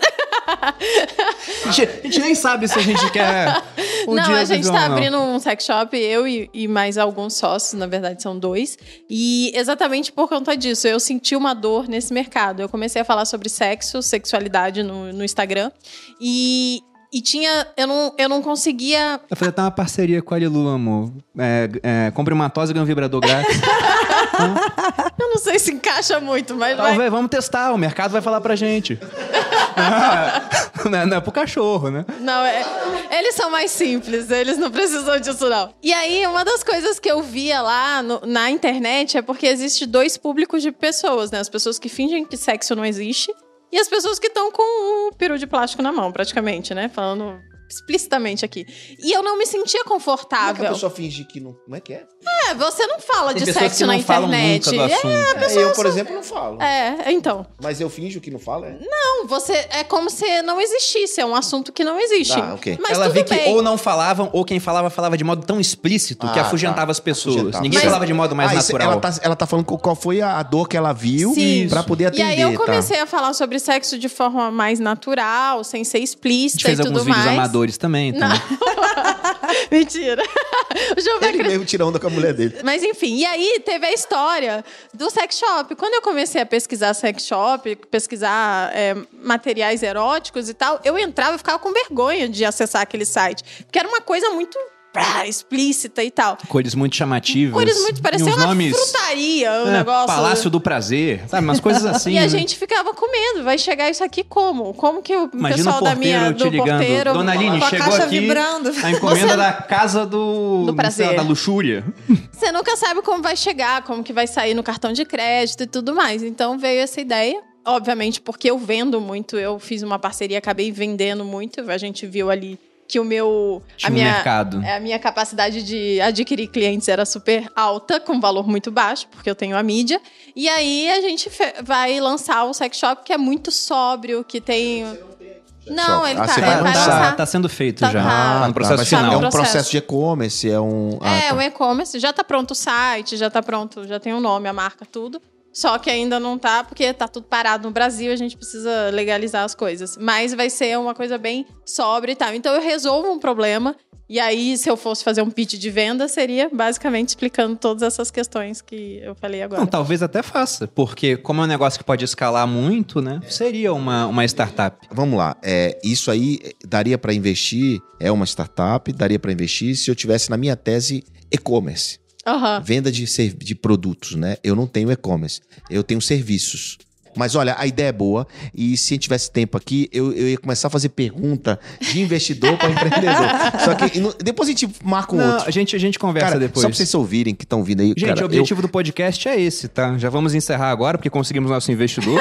A gente, a gente nem sabe se a gente quer o não, dia a do gente João, tá não. abrindo um sex shop, eu e, e mais alguns sócios, na verdade são dois. E exatamente por conta disso, eu senti uma dor nesse mercado. Eu comecei a falar sobre sexo, sexualidade no, no Instagram. E, e tinha. Eu não, eu não conseguia. Vai fazer até uma parceria com a Lilu, amor. É, é, compre uma tosa e ganha um vibrador grátis. Eu não sei se encaixa muito, mas vai. Talvez, vamos testar, o mercado vai falar pra gente. não, é, não é pro cachorro, né? Não, é, eles são mais simples, eles não precisam disso, não. E aí, uma das coisas que eu via lá no- na internet é porque existe dois públicos de pessoas, né? As pessoas que fingem que sexo não existe e as pessoas que estão com o peru de plástico na mão, praticamente, né? Falando explicitamente aqui. E eu não me sentia Como é que a confortável. pessoa finge que não... Como é que é? É, você não fala Tem de pessoas sexo que na não falam internet. nunca do assunto. É, eu, por exemplo, não falo. É, é, então. Mas eu finjo que não falo, é? Não, você é como se não existisse, é um assunto que não existe. Ah, ok. Mas Ela tudo vê que bem. ou não falavam, ou quem falava, falava de modo tão explícito que Ah, afugentava tá. as pessoas. Afugentava. Ninguém Mas- falava de modo mais Ah, isso- natural. ela, tá, ela tá falando qual foi a dor que ela viu Sim. pra poder atender, E aí eu tá? comecei a falar sobre sexo de forma mais natural, sem ser A gente explícita fez e tudo alguns vídeos mais. amadores também, então. Mentira. O João vai Ele mesmo tira onda com a mulher dele. Mas enfim, e aí teve a história do sex shop. Quando eu comecei a pesquisar sex shop, pesquisar é, materiais eróticos e tal, eu entrava e ficava com vergonha de acessar aquele site. Porque era uma coisa muito pá, explícita e tal. Cores muito chamativas. Cores muito E parecia uns uma nomes, frutaria, o é, negócio. Palácio do Prazer, sabe? Umas coisas assim. E a né? gente ficava com medo. Vai chegar isso aqui como? Como que o Imagina pessoal o da porteiro minha te do ligando. porteiro Dona Aline, Com a chegou caixa aqui vibrando. a encomenda Você- da casa do... Do prazer. sei lá, da luxúria. Você nunca sabe como vai chegar, como que vai sair no cartão de crédito e tudo mais. Então veio essa ideia. Obviamente, porque eu vendo muito, eu fiz uma parceria, acabei vendendo muito. A gente viu ali que o meu... Tinha a um minha, mercado. é, a minha capacidade de adquirir clientes era super alta, com valor muito baixo, porque eu tenho a mídia. E aí a gente fe- vai lançar o sex shop, que é muito sóbrio, que tem... Não, ele Ah, tá, você ele vai vai lançar? lançar. Tá, tá sendo feito Tá, já. tá. Tá no processo mas final. É um processo. processo de e-commerce, é um... Ah, É, tá. o e-commerce, já tá pronto o site, já tá pronto, já tem o nome, a marca, tudo. Só que ainda não tá, porque tá tudo parado no Brasil, a gente precisa legalizar as coisas. Mas vai ser uma coisa bem sóbria e tal. Então eu resolvo um problema, e aí se eu fosse fazer um pitch de venda, seria basicamente explicando todas essas questões que eu falei agora. Não, talvez até faça, porque como é um negócio que pode escalar muito, né? Seria uma, uma startup. Vamos lá, é, isso aí daria para investir, é uma startup, daria para investir se eu tivesse na minha tese e-commerce, Aham. venda de, ser- de produtos, né? Eu não tenho e-commerce, eu tenho serviços. Mas olha, a ideia é boa e se a gente tivesse tempo aqui, eu, eu ia começar a fazer pergunta de investidor para empreendedor. Só que no, depois a gente marca um Não, outro. a gente, a gente conversa Cara, depois. só pra vocês ouvirem que estão vindo aí. Gente, cara, o objetivo eu... do podcast é esse, tá? Já vamos encerrar agora, porque conseguimos nosso investidor.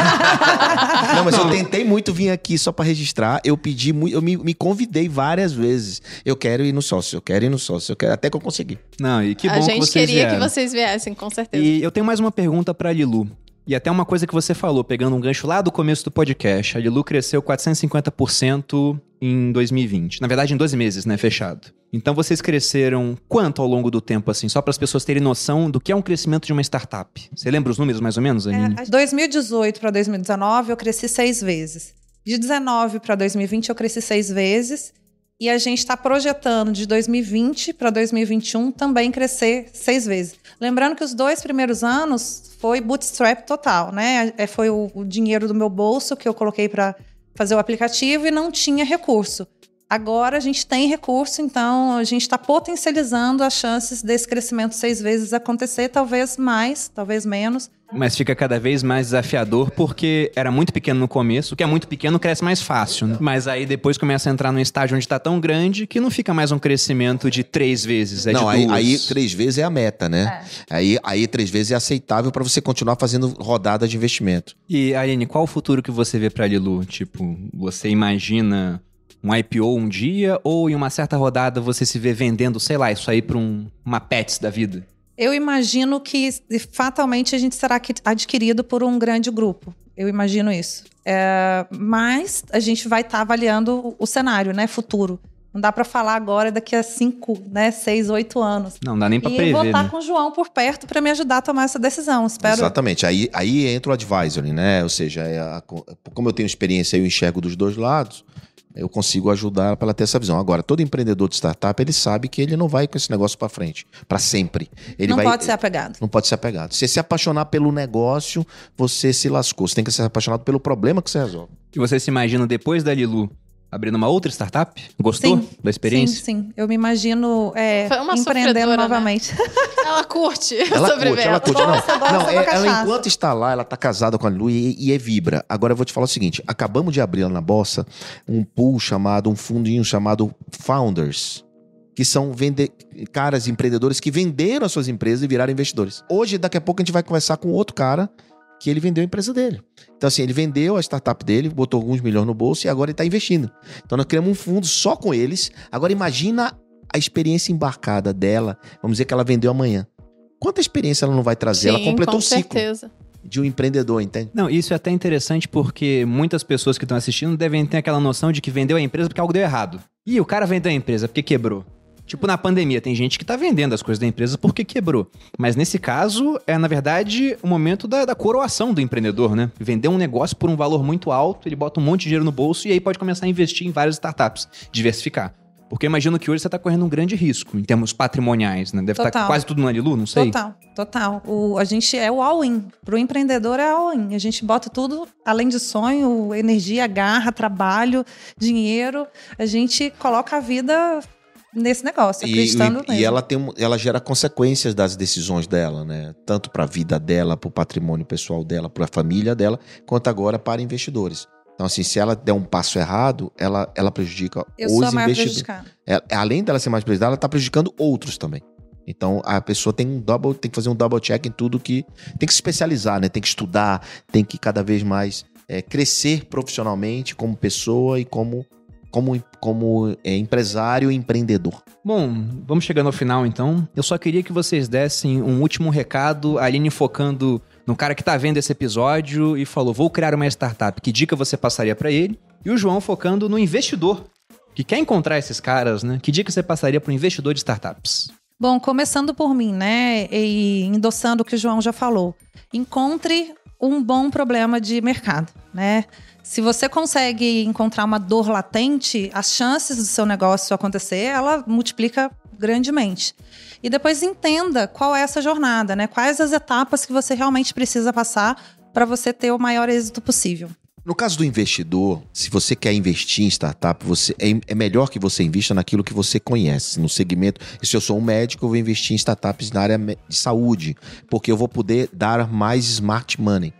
Não, mas eu tentei muito vir aqui só pra registrar. Eu pedi muito, eu me, me convidei várias vezes. Eu quero ir no sócio, eu quero ir no sócio, eu quero até que eu consegui. Não, e que bom A que gente vocês queria vieram. que vocês viessem, com certeza. E eu tenho mais uma pergunta pra Lilu. E até uma coisa que você falou, pegando um gancho lá do começo do podcast. A Lilu cresceu quatrocentos e cinquenta por cento em dois mil e vinte. Na verdade, em doze meses, né? Fechado. Então, vocês cresceram quanto ao longo do tempo, assim? Só para as pessoas terem noção do que é um crescimento de uma startup. Você lembra os números, mais ou menos, Aninha? É, de dois mil e dezoito para dois mil e dezenove, eu cresci seis vezes. De dezenove para dois mil e vinte, eu cresci seis vezes. E a gente está projetando de dois mil e vinte para dois mil e vinte e um também crescer seis vezes. Lembrando que os dois primeiros anos foi bootstrap total, né? É, foi o, o dinheiro do meu bolso que eu coloquei para fazer o aplicativo e não tinha recurso. Agora a gente tem recurso, então a gente está potencializando as chances desse crescimento seis vezes acontecer, talvez mais, talvez menos. Mas fica cada vez mais desafiador porque era muito pequeno no começo. O que é muito pequeno cresce mais fácil, né? Mas aí depois começa a entrar num estágio onde está tão grande que não fica mais um crescimento de três vezes, é não, de aí, duas. aí três vezes é a meta, né? É. Aí, aí três vezes é aceitável para você continuar fazendo rodada de investimento. E, Aline, qual o futuro que você vê pra Lilu? Tipo, você imagina um I P O um dia ou em uma certa rodada você se vê vendendo, sei lá, isso aí pra um, uma Pets da vida? Eu imagino que fatalmente a gente será adquirido por um grande grupo. Eu imagino isso. É, mas a gente vai estar tá avaliando o cenário, né, futuro. Não dá para falar agora daqui a cinco, né, seis, oito anos. Não dá nem para prever, E vou estar né? com o João por perto para me ajudar a tomar essa decisão. Espero. Exatamente. Aí, aí entra o advisory, né? Ou seja, é a, como eu tenho experiência e eu enxergo dos dois lados, eu consigo ajudar para ela ter essa visão. Agora, todo empreendedor de startup, ele sabe que ele não vai com esse negócio para frente, para sempre. Ele não vai, pode ser apegado. Não pode ser apegado. Se você se apaixonar pelo negócio, você se lascou. Você tem que ser apaixonado pelo problema que você resolve. E você se imagina depois da Lilu abrindo uma outra startup? Gostou sim, da experiência? Sim, sim. Eu me imagino é, Foi uma empreendendo novamente. Né? Ela curte Ela curte, ela curte. Não, Gosta, gosta não da é, ela cachaça. enquanto está lá, ela está casada com a Lilu e, e é vibra. Agora eu vou te falar o seguinte, acabamos de abrir lá na Bolsa um pool chamado, um fundinho chamado Founders, que são vende... caras empreendedores que venderam as suas empresas e viraram investidores. Hoje, daqui a pouco, a gente vai conversar com outro cara que ele vendeu a empresa dele. Então, assim, ele vendeu a startup dele, botou alguns milhões no bolso e agora ele está investindo. Então, nós criamos um fundo só com eles. Agora, imagina a experiência embarcada dela. Vamos dizer que ela vendeu amanhã. Quanta experiência ela não vai trazer? Sim, ela completou com o ciclo certeza. de um empreendedor, entende? Não, isso é até interessante porque muitas pessoas que estão assistindo devem ter aquela noção de que vendeu a empresa porque algo deu errado. Ih, o cara vendeu a empresa porque quebrou. Tipo, na pandemia, tem gente que tá vendendo as coisas da empresa porque quebrou. Mas nesse caso, é, na verdade, o momento da, da coroação do empreendedor, né? Vender um negócio por um valor muito alto, ele bota um monte de dinheiro no bolso e aí pode começar a investir em várias startups, diversificar. Porque eu imagino que hoje você tá correndo um grande risco em termos patrimoniais, né? Deve estar Total. quase tudo na Lilu, não sei. Total, total. O, a gente é o all-in. Pro empreendedor é all-in. A gente bota tudo, além de sonho, energia, garra, trabalho, dinheiro. A gente coloca a vida nesse negócio, acreditando e, mesmo. e ela, tem, um- ela gera consequências das decisões dela, né? Tanto para a vida dela, para o patrimônio pessoal dela, para a família dela, quanto agora para investidores. Então, assim, se ela der um passo errado, ela, ela prejudica Eu os sou a maior investidores. prejudicada. Ela- além dela ser mais prejudicada, ela está prejudicando outros também. Então, a pessoa tem, um double, tem que fazer um double check em tudo que... Tem que se especializar, né? Tem que estudar, tem que cada vez mais é, crescer profissionalmente como pessoa e como, como, como é, empresário e empreendedor. Bom, vamos chegando ao final então. Eu só queria que vocês dessem um último recado, a Aline focando no cara que tá vendo esse episódio e falou, vou criar uma startup, que dica você passaria pra ele? E o João focando no investidor, que quer encontrar esses caras, né? Que dica você passaria pro investidor de startups? Bom, começando por mim, né? E endossando o que o João já falou. Encontre um bom problema de mercado, né? Se você consegue encontrar uma dor latente, as chances do seu negócio acontecer, ela multiplica grandemente. E depois entenda qual é essa jornada, né? Quais as etapas que você realmente precisa passar para você ter o maior êxito possível. No caso do investidor, se você quer investir em startup, você, é, é melhor que você invista naquilo que você conhece, no segmento. E se eu sou um médico, eu vou investir em startups na área de saúde, porque eu vou poder dar mais smart money.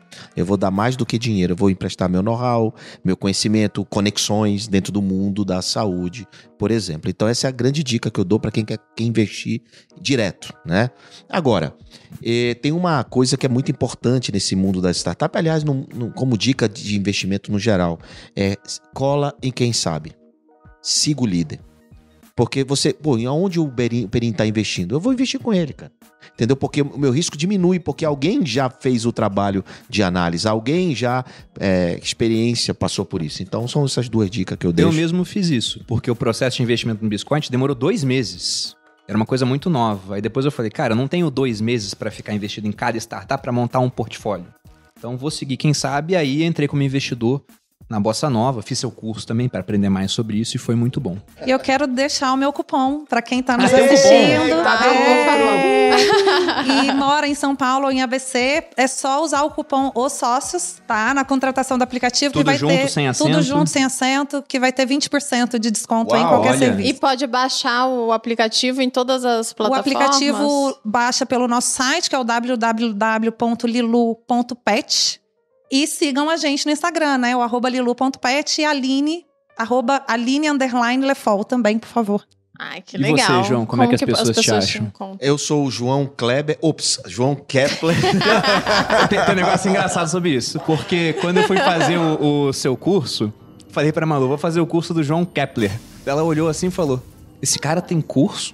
Eu vou dar mais do que dinheiro. Eu vou emprestar meu know-how, meu conhecimento, conexões dentro do mundo da saúde, por exemplo. Então essa é a grande dica que eu dou para quem quer, quer investir direto, né? Agora, eh, tem uma coisa que é muito importante nesse mundo das startups, aliás, no, no, como dica de investimento no geral, é cola em quem sabe. Siga o líder. Porque você, pô, aonde o Perin está investindo? Eu vou investir com ele, cara. Entendeu? Porque o meu risco diminui, porque alguém já fez o trabalho de análise, alguém já, é, experiência, passou por isso. Então, são essas duas dicas que eu deixo. Eu mesmo fiz isso, porque o processo de investimento no Biscoint demorou dois meses. Era uma coisa muito nova. Aí depois eu falei, cara, eu não tenho dois meses para ficar investido em cada startup para montar um portfólio. Então, vou seguir quem sabe. Aí, entrei como investidor na Bossa Nova, fiz seu curso também para aprender mais sobre isso e foi muito bom. E eu quero deixar o meu cupom para quem está nos ah, assistindo. Tá, é, e mora em São Paulo ou em A B C, é só usar o cupom Os Sócios, tá? Na contratação do aplicativo. Tudo que vai junto, ter, sem acento? Tudo junto, sem acento, que vai ter vinte por cento de desconto Uau, em qualquer olha. serviço. E pode baixar o aplicativo em todas as plataformas? O aplicativo baixa pelo nosso site, que é o w w w ponto lilu ponto pet. E sigam a gente no Instagram, né? O arroba lilu ponto pet e a Aline, arroba Aline underline Lefol também, por favor. Ai, que E legal. você, João, como, como é que as pessoas, as pessoas te acham? te Eu sou o João Kleber, ops, João Kepler. tem, tem um negócio engraçado sobre isso, porque quando eu fui fazer o, o seu curso, falei pra Malu, vou fazer o curso do João Kepler. Ela olhou assim e falou, esse cara tem curso?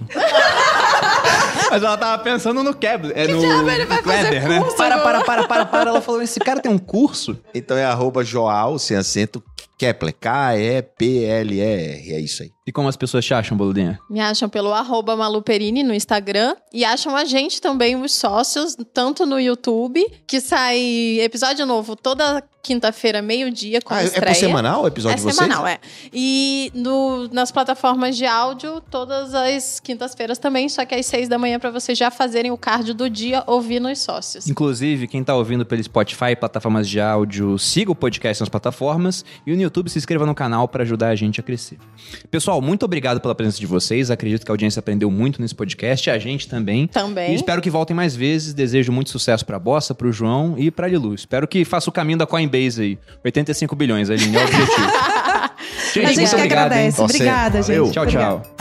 Mas ela tava pensando no Kepler. É no diabo ele vai fazer Kleber, né? curso Para, para, agora? para, para, para. Ela falou, esse cara tem um curso? Então é arroba Joal, sem acento, Kepler, K E P L E R, é isso aí. E como as pessoas te acham, Boludinha? Me acham pelo arroba Maluperini no Instagram. E acham a gente também, os sócios, tanto no YouTube, que sai episódio novo toda quinta-feira, meio-dia, com Ah, estreia. é por semanal o episódio É de vocês? semanal, é. E no, nas plataformas de áudio, todas as quintas-feiras também, só que às seis da manhã, pra vocês já fazerem o cardio do dia, ouvindo os sócios. Inclusive, quem tá ouvindo pelo Spotify, plataformas de áudio, siga o podcast nas plataformas e no YouTube se inscreva no canal para ajudar a gente a crescer. Pessoal, muito obrigado pela presença de vocês. Acredito que a audiência aprendeu muito nesse podcast, a gente também. Também. E espero que voltem mais vezes. Desejo muito sucesso pra Bossa, pro João e pra Lilu. Espero que faça o caminho da Coinbase aí. oitenta e cinco bilhões, Aline, é o objetivo. Gente, a gente muito que obrigado, agradece. hein? Obrigada, Valeu. gente. Tchau, Obrigada. tchau.